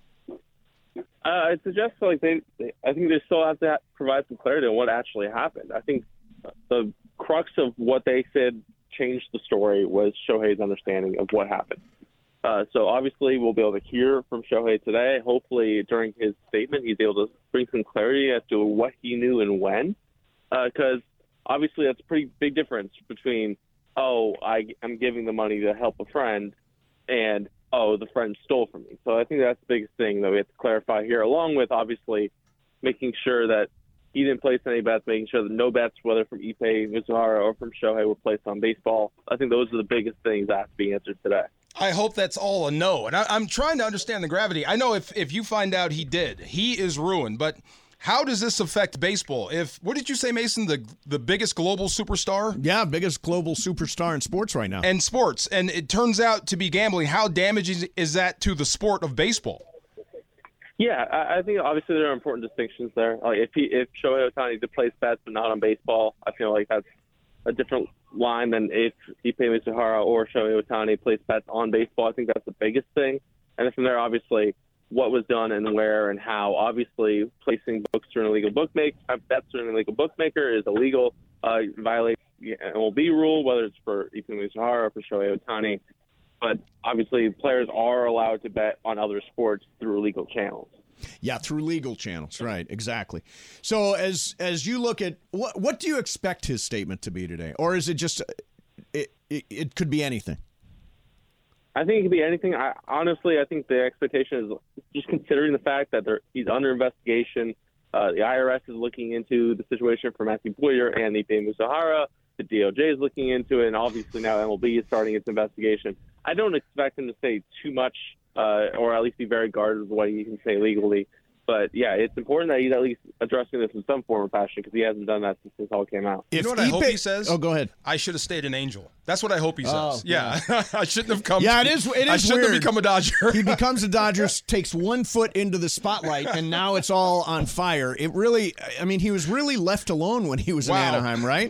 [SPEAKER 18] Uh, it suggests like they, they, I think they still have to ha- provide some clarity on what actually happened. I think the crux of what they said changed the story was Shohei's understanding of what happened. Uh, so obviously we'll be able to hear from Shohei today. Hopefully during his statement he's able to bring some clarity as to what he knew and when, because uh, obviously that's a pretty big difference between, oh, I, I'm giving the money to help a friend, and, oh, the friend stole from me. So I think that's the biggest thing that we have to clarify here, along with obviously making sure that he didn't place any bets, making sure that no bets, whether from Ippei, Mizuhara, or from Shohei, were placed on baseball. I think those are the biggest things that have to be answered today.
[SPEAKER 8] I hope that's all a no. And I, I'm trying to understand the gravity. I know if, if you find out he did, he is ruined. But how does this affect baseball? If what did you say, Mason? The the biggest global superstar?
[SPEAKER 7] Yeah, biggest global superstar in sports right now.
[SPEAKER 8] And sports. And it turns out to be gambling. How damaging is that to the sport of baseball?
[SPEAKER 18] Yeah, I, I think obviously there are important distinctions there. Like if he, if Shohei Ohtani did place bets but not on baseball, I feel like that's a different line than if Ippei Mizuhara or Shohei Ohtani placed bets on baseball. I think that's the biggest thing. And then from there, obviously, what was done and where and how. Obviously, placing books through an illegal bookmaker, bets through an illegal bookmaker is illegal. Uh, violates the M L B rule, whether it's for Ippei Mizuhara or for Shohei Ohtani. But obviously, players are allowed to bet on other sports through legal channels.
[SPEAKER 7] Yeah, through legal channels, right? Exactly. So, as as you look at what what do you expect his statement to be today, or is it just it it, it could be anything?
[SPEAKER 18] I think it could be anything. I, honestly, I think the expectation is just considering the fact that there, he's under investigation. Uh, the I R S is looking into the situation for Matthew Boyer and Ippei Mizuhara. The D O J is looking into it, and obviously now M L B is starting its investigation. I don't expect him to say too much, uh, or at least be very guarded with what he can say legally. But, yeah, it's important that he's at least addressing this in some form or fashion, because he hasn't done that since this all came out.
[SPEAKER 8] You know what I hope he says?
[SPEAKER 7] Oh, go ahead.
[SPEAKER 8] I should have stayed an Angel. That's what I hope he says.
[SPEAKER 7] Oh,
[SPEAKER 8] yeah, I shouldn't have come.
[SPEAKER 7] Yeah,
[SPEAKER 8] to,
[SPEAKER 7] it is. It is
[SPEAKER 8] I shouldn't
[SPEAKER 7] weird.
[SPEAKER 8] have become a Dodger.
[SPEAKER 7] He becomes a Dodger, takes one foot into the spotlight, and now it's all on fire. It really, I mean, he was really left alone when he was
[SPEAKER 18] Wow.
[SPEAKER 7] in Anaheim, right?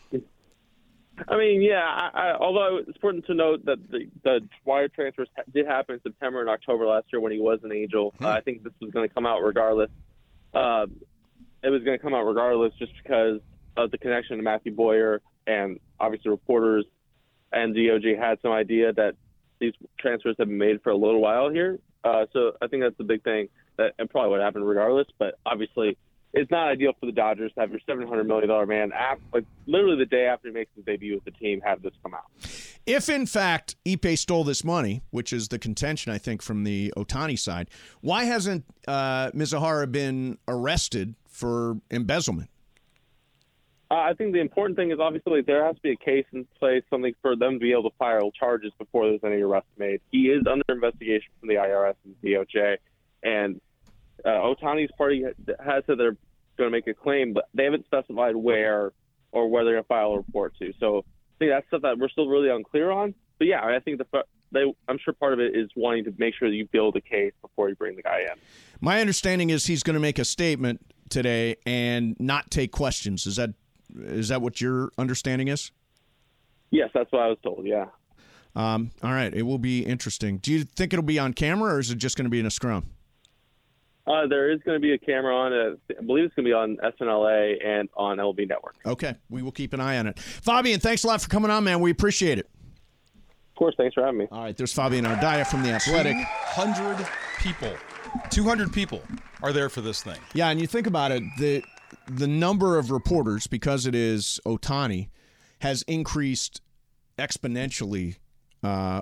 [SPEAKER 18] I mean, yeah, I, I, although it's important to note that the, the wire transfers ha- did happen in September and October last year when he was an Angel. Uh, I think this was going to come out regardless. Uh, it was going to come out regardless just because of the connection to Matthew Boyer, and obviously reporters and D O J had some idea that these transfers have been made for a little while here. Uh, so I think that's the big thing that and probably would happen regardless. But obviously, it's not ideal for the Dodgers to have your seven hundred million dollars man, after, like literally the day after he makes his debut with the team, have this come out.
[SPEAKER 7] If, in fact, Ippei stole this money, which is the contention, I think, from the Ohtani side, why hasn't uh, Mizuhara been arrested for embezzlement?
[SPEAKER 18] Uh, I think the important thing is obviously there has to be a case in place, something for them to be able to file charges before there's any arrest made. He is under investigation from the I R S and the D O J, and uh, Otani's party has said they're going to make a claim, but they haven't specified where or where they're going to file a report to. So I think that's stuff that we're still really unclear on. But yeah, I think the they, I'm sure part of it is wanting to make sure that you build a case before you bring the guy in.
[SPEAKER 7] My understanding is he's going to make a statement today and not take questions. Is that is that what your understanding is?
[SPEAKER 18] Yes, that's what I was told. Yeah.
[SPEAKER 7] Um, all right, it will be interesting. Do you think it'll be on camera, or is it just going to be in a scrum?
[SPEAKER 18] Uh, there is going to be a camera on it. I believe it's going to be on S N L A and on L B Network.
[SPEAKER 7] Okay, we will keep an eye on it. Fabian, thanks a lot for coming on, man. We appreciate it.
[SPEAKER 18] Of course, thanks for having me.
[SPEAKER 7] All right, there's Fabian Ardaya from The Athletic.
[SPEAKER 8] two hundred people. two hundred people are there for this thing.
[SPEAKER 7] Yeah, and you think about it, the the number of reporters, because it is Otani, has increased exponentially uh,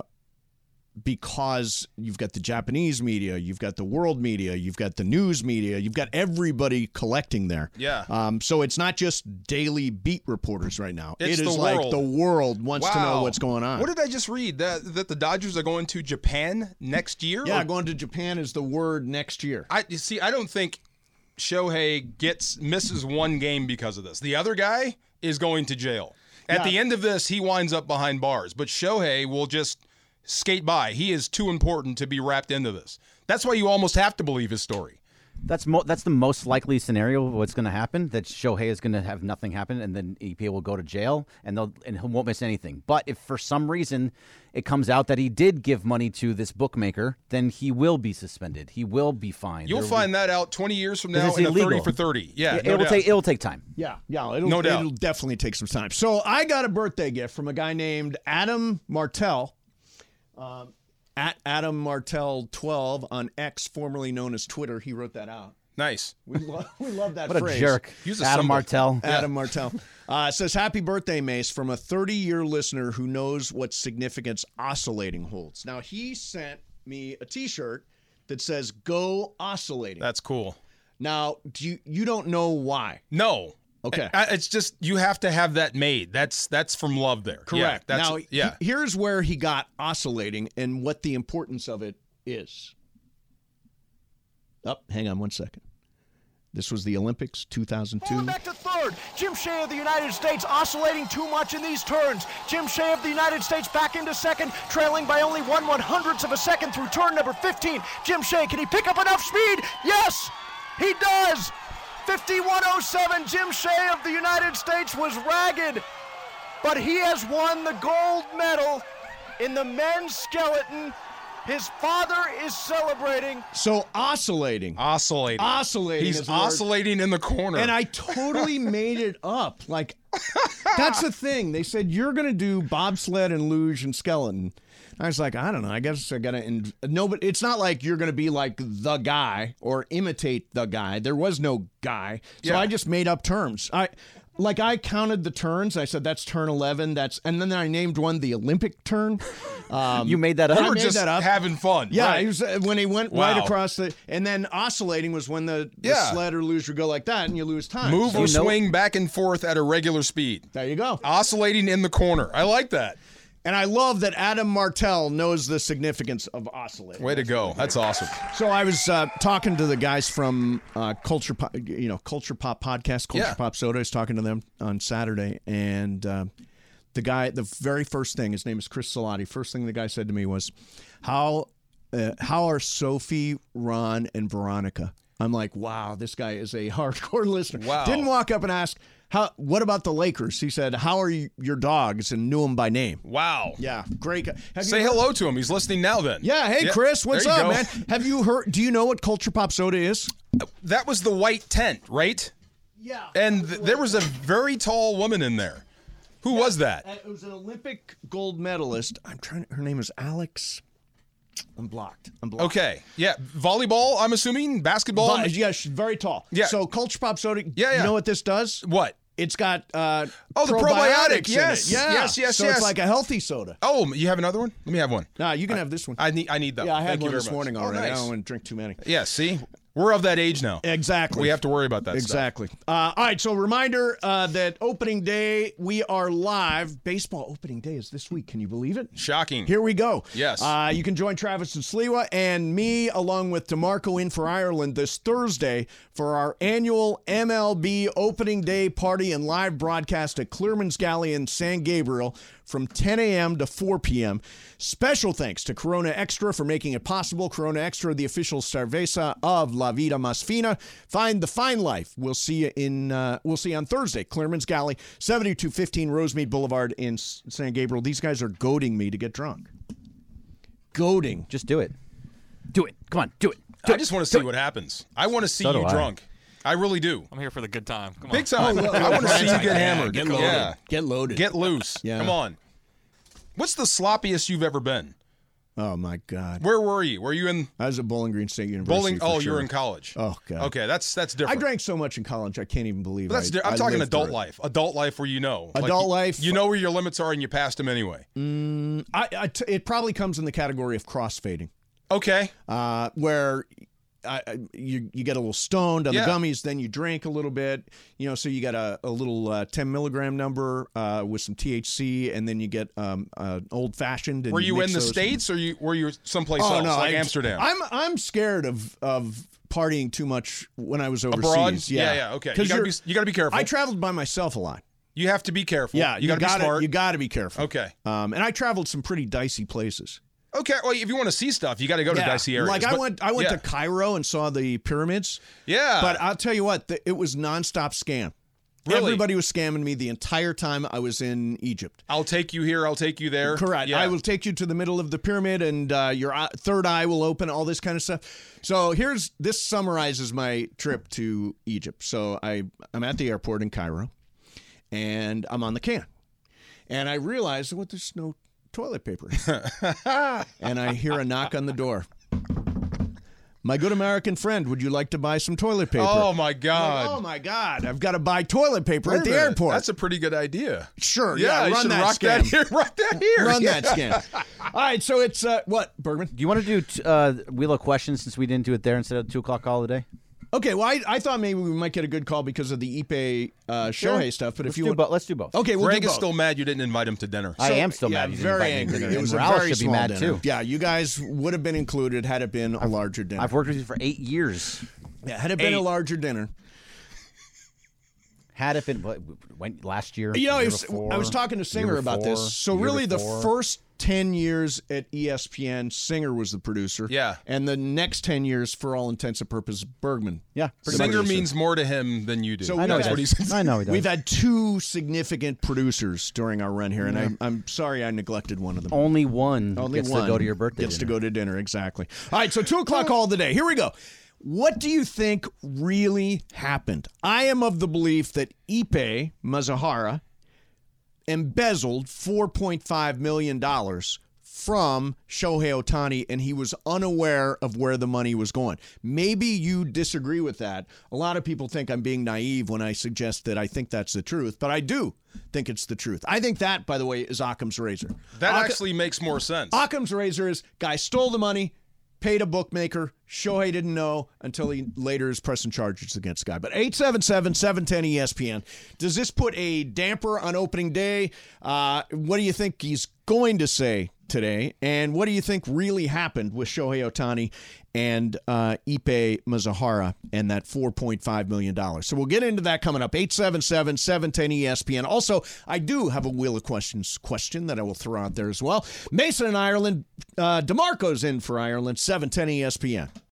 [SPEAKER 7] because you've got the Japanese media, you've got the world media, you've got the news media, you've got everybody collecting there.
[SPEAKER 8] Yeah.
[SPEAKER 7] Um, so it's not just daily beat reporters right now.
[SPEAKER 8] It's
[SPEAKER 7] it is
[SPEAKER 8] the
[SPEAKER 7] like
[SPEAKER 8] world.
[SPEAKER 7] the world wants to know
[SPEAKER 8] Wow.
[SPEAKER 7] what's going on.
[SPEAKER 8] What did I just read? That that the Dodgers are going to Japan next year?
[SPEAKER 7] Yeah,
[SPEAKER 8] Or-
[SPEAKER 7] going to Japan is the word next year.
[SPEAKER 8] I you see. I don't think Shohei gets misses one game because of this. The other guy is going to jail. At
[SPEAKER 7] Yeah.
[SPEAKER 8] the end of this, he winds up behind bars. But Shohei will just skate by. He is too important to be wrapped into this. That's why you almost have to believe his story.
[SPEAKER 9] That's mo- that's the most likely scenario of what's going to happen. That Shohei is going to have nothing happen, and then E P A will go to jail, and they'll and he won't miss anything. But if for some reason it comes out that he did give money to this bookmaker, then he will be suspended. He will be fined.
[SPEAKER 8] You'll
[SPEAKER 9] There will
[SPEAKER 8] find
[SPEAKER 9] be-
[SPEAKER 8] that out twenty years from
[SPEAKER 9] 'Cause
[SPEAKER 8] now
[SPEAKER 9] it's
[SPEAKER 8] in a
[SPEAKER 9] illegal.
[SPEAKER 8] thirty for thirty. Yeah,
[SPEAKER 9] it,
[SPEAKER 8] no
[SPEAKER 9] it will
[SPEAKER 8] doubt.
[SPEAKER 9] take it'll take time.
[SPEAKER 7] Yeah, yeah, it'll,
[SPEAKER 8] No doubt.
[SPEAKER 7] it'll definitely take some time. So I got a birthday gift from a guy named Adam Martell, um, at Adam Martell twelve on X, formerly known as Twitter. He wrote that out.
[SPEAKER 8] Nice.
[SPEAKER 7] We love, we love that
[SPEAKER 9] What a
[SPEAKER 7] phrase.
[SPEAKER 9] jerk.
[SPEAKER 8] Use a
[SPEAKER 9] Adam
[SPEAKER 8] symbol.
[SPEAKER 9] Martell.
[SPEAKER 7] Adam Martell. Uh, says, happy birthday, Mace, from a thirty-year listener who knows what significance oscillating holds. Now, he sent me a T-shirt that says, go oscillating.
[SPEAKER 8] That's cool.
[SPEAKER 7] Now, do you, you don't know why?
[SPEAKER 8] No.
[SPEAKER 7] Okay.
[SPEAKER 8] I- it's just you have to have that made. That's that's from love there. Yeah,
[SPEAKER 7] Correct.
[SPEAKER 8] that's,
[SPEAKER 7] now,
[SPEAKER 8] yeah.
[SPEAKER 7] he- here's where he got oscillating and what the importance of it is. Up, oh, hang on one second. This was the Olympics, two thousand two.
[SPEAKER 19] Back to third. Jim Shea of the United States oscillating too much in these turns. Jim Shea of the United States back into second, trailing by only one one hundredths of a second through turn number fifteen. Jim Shea, can he pick up enough speed? Yes, he does. fifty-one oh seven. Jim Shea of the United States was ragged, but he has won the gold medal in the men's skeleton. His father is celebrating.
[SPEAKER 7] So oscillating.
[SPEAKER 8] Oscillating.
[SPEAKER 7] Oscillating.
[SPEAKER 8] He's
[SPEAKER 7] is the word.
[SPEAKER 8] oscillating in the corner.
[SPEAKER 7] And I totally made it up. Like, that's the thing. They said, you're going to do bobsled and luge and skeleton. I was like, I don't know. I guess I got to. In- no, but it's not like you're going to be like the guy or imitate the guy. There was no guy. So
[SPEAKER 8] Yeah.
[SPEAKER 7] I just made up terms. I. Like, I counted the turns. I said, that's turn eleven. That's And then I named one the Olympic turn. Um,
[SPEAKER 9] You made that up?
[SPEAKER 7] I
[SPEAKER 8] You were
[SPEAKER 7] made
[SPEAKER 8] just
[SPEAKER 7] that up.
[SPEAKER 8] having fun.
[SPEAKER 7] Yeah,
[SPEAKER 8] right.
[SPEAKER 7] it was, uh, when he went
[SPEAKER 8] Wow.
[SPEAKER 7] right across the. And then oscillating was when the, the
[SPEAKER 8] Yeah.
[SPEAKER 7] sled or luge would go like that and you lose time.
[SPEAKER 8] Move
[SPEAKER 7] So-
[SPEAKER 8] or swing back and forth at a regular speed.
[SPEAKER 7] There you go.
[SPEAKER 8] Oscillating in the corner. I like that.
[SPEAKER 7] And I love that Adam Martell knows the significance of oscillating.
[SPEAKER 8] Way to go. That's awesome.
[SPEAKER 7] So I was uh, talking to the guys from uh, Culture Pop, you know, Culture Pop Podcast, Culture
[SPEAKER 8] Yeah.
[SPEAKER 7] Pop Soda. I was talking to them on Saturday, and uh, the guy, the very first thing, his name is Chris Salati. First thing the guy said to me was, "How, uh, how are Sophie, Ron, and Veronica?" I'm like, "Wow, this guy is a hardcore listener."
[SPEAKER 8] Wow.
[SPEAKER 7] Didn't walk up and ask, "How? What about the Lakers?" He said, "How are you, your dogs?" and knew them by name.
[SPEAKER 8] Wow.
[SPEAKER 7] Yeah, great guy. Have
[SPEAKER 8] Say
[SPEAKER 7] you-
[SPEAKER 8] hello to him. He's listening now then.
[SPEAKER 7] Yeah, hey Chris, what's
[SPEAKER 8] there you
[SPEAKER 7] up,
[SPEAKER 8] go.
[SPEAKER 7] man? Have you heard? Do you know what Culture Pop Soda is?
[SPEAKER 8] That was the white tent, right?
[SPEAKER 7] Yeah.
[SPEAKER 8] And th- there was a very tall woman in there. Who was that?
[SPEAKER 7] It was an Olympic gold medalist. I'm trying. Her name is Alex. I'm blocked. I'm blocked.
[SPEAKER 8] Okay. Yeah. Volleyball, I'm assuming? Basketball?
[SPEAKER 7] But, yeah, she's very tall.
[SPEAKER 8] Yeah.
[SPEAKER 7] So Culture Pop Soda.
[SPEAKER 8] Yeah, yeah.
[SPEAKER 7] You know what this does?
[SPEAKER 8] What?
[SPEAKER 7] It's got uh,
[SPEAKER 8] Oh, the
[SPEAKER 7] probiotics
[SPEAKER 8] probiotic.
[SPEAKER 7] in
[SPEAKER 8] Yes.
[SPEAKER 7] it. Yeah.
[SPEAKER 8] Yes, yes,
[SPEAKER 7] so
[SPEAKER 8] yes.
[SPEAKER 7] it's like a healthy soda.
[SPEAKER 8] Oh, you have another one? Let me have one.
[SPEAKER 7] Nah, you can have this one.
[SPEAKER 8] I need I need that
[SPEAKER 7] Yeah, I
[SPEAKER 8] one.
[SPEAKER 7] had
[SPEAKER 8] Thank
[SPEAKER 7] one
[SPEAKER 8] you
[SPEAKER 7] this
[SPEAKER 8] very much.
[SPEAKER 7] morning
[SPEAKER 8] Oh,
[SPEAKER 7] already.
[SPEAKER 8] nice.
[SPEAKER 7] I don't want to drink too many.
[SPEAKER 8] Yeah, see? We're of that age now.
[SPEAKER 7] Exactly.
[SPEAKER 8] We have to worry about that
[SPEAKER 7] Exactly. Uh, all right, so reminder uh, that opening day, we are live. Baseball opening day is this week. Can you believe it?
[SPEAKER 8] Shocking.
[SPEAKER 7] Here we go.
[SPEAKER 8] Yes.
[SPEAKER 7] Uh, you can join Travis and Sliwa and me, along with DeMarco in for Ireland this Thursday for our annual M L B opening day party and live broadcast at Clearman's Galley in San Gabriel from ten a.m. to four p.m. Special thanks to Corona Extra for making it possible. Corona Extra, the official cerveza of La Vida Más Fina. Find the fine life. We'll see you in. Uh, we'll see you on Thursday. Clearman's Galley, seventy-two fifteen Rosemead Boulevard in San Gabriel. These guys are goading me to get drunk. Goading.
[SPEAKER 9] Just do it. Do it. Come on, do it.
[SPEAKER 8] I just want to see what happens. I want to see
[SPEAKER 9] So do
[SPEAKER 8] you
[SPEAKER 9] I.
[SPEAKER 8] drunk. I really do.
[SPEAKER 15] I'm here for the good time. Come on.
[SPEAKER 8] Big time.
[SPEAKER 7] Oh, look,
[SPEAKER 8] I want to
[SPEAKER 7] look,
[SPEAKER 8] see you
[SPEAKER 7] Brent's
[SPEAKER 8] get
[SPEAKER 7] like,
[SPEAKER 8] hammered.
[SPEAKER 7] yeah, get loaded.
[SPEAKER 8] Yeah.
[SPEAKER 7] Get loaded.
[SPEAKER 8] Get loose.
[SPEAKER 7] Yeah.
[SPEAKER 8] Come on. What's the sloppiest you've ever been?
[SPEAKER 7] Oh my God.
[SPEAKER 8] Where were you? Were you in
[SPEAKER 7] I was at Bowling Green State University.
[SPEAKER 8] bowling?
[SPEAKER 7] for
[SPEAKER 8] Oh, you
[SPEAKER 7] sure.
[SPEAKER 8] were in college.
[SPEAKER 7] Oh God.
[SPEAKER 8] Okay, that's that's
[SPEAKER 7] I
[SPEAKER 8] different.
[SPEAKER 7] drank so much in college, I can't even believe.
[SPEAKER 8] But that's
[SPEAKER 7] I,
[SPEAKER 8] di- I'm
[SPEAKER 7] I
[SPEAKER 8] talking
[SPEAKER 7] lived
[SPEAKER 8] adult
[SPEAKER 7] through it.
[SPEAKER 8] life. Adult life where you know. Like,
[SPEAKER 7] Adult
[SPEAKER 8] you-
[SPEAKER 7] life-
[SPEAKER 8] You know where your limits are and you passed them anyway.
[SPEAKER 7] Mm, I, I t- it probably comes in the category of crossfading.
[SPEAKER 8] Okay.
[SPEAKER 7] Uh, where I, I, you you get a little stoned on
[SPEAKER 8] Yeah.
[SPEAKER 7] the gummies, then you drink a little bit. You know, so you got a, a little uh, ten milligram number uh, with some T H C, and then you get um, uh, old fashioned.
[SPEAKER 8] Were you in the States or you were you someplace
[SPEAKER 7] Oh
[SPEAKER 8] else,
[SPEAKER 7] no,
[SPEAKER 8] like
[SPEAKER 7] I,
[SPEAKER 8] Amsterdam?
[SPEAKER 7] I'm I'm scared of of partying too much when I was overseas.
[SPEAKER 8] Abroad?
[SPEAKER 7] Yeah,
[SPEAKER 8] Yeah, yeah, okay. You
[SPEAKER 7] 'Cause
[SPEAKER 8] gotta
[SPEAKER 7] you're-
[SPEAKER 8] be- you gotta be careful.
[SPEAKER 7] I traveled by myself a lot.
[SPEAKER 8] You have to be careful.
[SPEAKER 7] Yeah,
[SPEAKER 8] you got to be
[SPEAKER 7] gotta,
[SPEAKER 8] smart.
[SPEAKER 7] You got to be careful.
[SPEAKER 8] Okay.
[SPEAKER 7] Um, and I traveled some pretty dicey places.
[SPEAKER 8] Okay. Well, if you want to see stuff, you got to go to
[SPEAKER 7] Yeah.
[SPEAKER 8] dicey areas.
[SPEAKER 7] Like I
[SPEAKER 8] But-
[SPEAKER 7] went, I went
[SPEAKER 8] yeah.
[SPEAKER 7] to Cairo and saw the pyramids.
[SPEAKER 8] Yeah.
[SPEAKER 7] But I'll tell you what, the, it was nonstop scam.
[SPEAKER 8] Really?
[SPEAKER 7] Everybody was scamming me the entire time I was in Egypt.
[SPEAKER 8] I'll take you here. I'll take you there.
[SPEAKER 7] Correct.
[SPEAKER 8] Yeah.
[SPEAKER 7] I will take you to the middle of the pyramid, and uh, your eye, third eye will open. All this kind of stuff. So here's this summarizes my trip to Egypt. So I I'm at the airport in Cairo, and I'm on the can, and I realize what there's no toilet paper, and I hear a knock on the door. My good American friend, would you like to buy some toilet paper?
[SPEAKER 8] Oh my
[SPEAKER 7] I'm
[SPEAKER 8] God.
[SPEAKER 7] like, oh my God! I've got to buy toilet paper
[SPEAKER 8] Wait
[SPEAKER 7] at
[SPEAKER 8] a
[SPEAKER 7] the
[SPEAKER 8] minute.
[SPEAKER 7] airport.
[SPEAKER 8] That's a pretty good idea.
[SPEAKER 7] Sure,
[SPEAKER 8] Yeah,
[SPEAKER 7] yeah,
[SPEAKER 8] you
[SPEAKER 7] run
[SPEAKER 8] should
[SPEAKER 7] that
[SPEAKER 8] rock
[SPEAKER 7] scam.
[SPEAKER 8] that here. Rock that here.
[SPEAKER 7] Run
[SPEAKER 8] Yeah.
[SPEAKER 7] that scam. All right, so it's uh, what, Bergman?
[SPEAKER 9] Do you want to do t- uh, Wheel of Questions since we didn't do it there instead of two o'clock call of the day?
[SPEAKER 7] Okay, well, I, I thought maybe we might get a good call because of the Ipe uh,
[SPEAKER 9] Sure.
[SPEAKER 7] Shohei stuff, but
[SPEAKER 9] Let's
[SPEAKER 7] if you
[SPEAKER 9] do
[SPEAKER 7] want,
[SPEAKER 9] bo- let's do both.
[SPEAKER 7] Okay, we'll
[SPEAKER 8] Greg
[SPEAKER 7] do
[SPEAKER 8] is
[SPEAKER 7] both.
[SPEAKER 8] still mad you didn't invite him to dinner.
[SPEAKER 9] I am still
[SPEAKER 7] yeah,
[SPEAKER 9] mad. you didn't
[SPEAKER 7] very
[SPEAKER 9] invite me to
[SPEAKER 7] angry.
[SPEAKER 9] dinner.
[SPEAKER 7] It was
[SPEAKER 9] And
[SPEAKER 7] a
[SPEAKER 9] Morales
[SPEAKER 7] very
[SPEAKER 9] should be
[SPEAKER 7] small
[SPEAKER 9] mad
[SPEAKER 7] dinner.
[SPEAKER 9] too.
[SPEAKER 7] Yeah, you guys would have been included had it been a larger dinner.
[SPEAKER 9] I've worked with you for eight years.
[SPEAKER 7] Yeah, had it been
[SPEAKER 9] Eight.
[SPEAKER 7] a larger dinner.
[SPEAKER 9] Had it been what, went last year?
[SPEAKER 7] You know,
[SPEAKER 9] year
[SPEAKER 7] I was,
[SPEAKER 9] before,
[SPEAKER 7] I was talking to
[SPEAKER 9] year
[SPEAKER 7] Singer about
[SPEAKER 9] before,
[SPEAKER 7] this. So
[SPEAKER 9] year
[SPEAKER 7] really,
[SPEAKER 9] before.
[SPEAKER 7] the first ten years at E S P N, Singer was the producer.
[SPEAKER 8] Yeah.
[SPEAKER 7] And the next ten years, for all intents and purposes, Bergman.
[SPEAKER 9] Yeah,
[SPEAKER 8] Singer means more to him than you do.
[SPEAKER 7] So
[SPEAKER 9] I know
[SPEAKER 8] That's
[SPEAKER 9] he
[SPEAKER 8] what he
[SPEAKER 9] does.
[SPEAKER 8] says.
[SPEAKER 9] I know he does.
[SPEAKER 7] We've had two significant producers during our run here, and I'm, I'm sorry I neglected one of them.
[SPEAKER 9] Only one
[SPEAKER 7] Only
[SPEAKER 9] gets
[SPEAKER 7] one
[SPEAKER 9] to go to your birthday
[SPEAKER 7] Gets
[SPEAKER 9] dinner.
[SPEAKER 7] to go to dinner, exactly. All right, so two o'clock all of the day. Here we go. What do you think really happened? I am of the belief that Ipe Mazahara embezzled four point five million dollars from Shohei Ohtani, and he was unaware of where the money was going. Maybe you disagree with that. A lot of people think I'm being naive when I suggest that I think that's the truth, but I do think it's the truth. I think that, by the way, is Occam's razor.
[SPEAKER 8] That
[SPEAKER 7] Occam-
[SPEAKER 8] actually makes more sense.
[SPEAKER 7] Occam's razor is guy stole the money, paid a bookmaker. Shohei didn't know until he later is pressing charges against the guy. But eight seven seven, seven one zero, E S P N. Does this put a damper on opening day? Uh, what do you think he's going to say today? And what do you think really happened with Shohei Ohtani and uh, Ipe Mazahara and that four point five million dollars? So we'll get into that coming up. eight seven seven, seven one zero, E S P N. Also, I do have a Wheel of Questions question that I will throw out there as well. Mason in Ireland. Uh, DeMarco's in for Ireland. seven ten E S P N.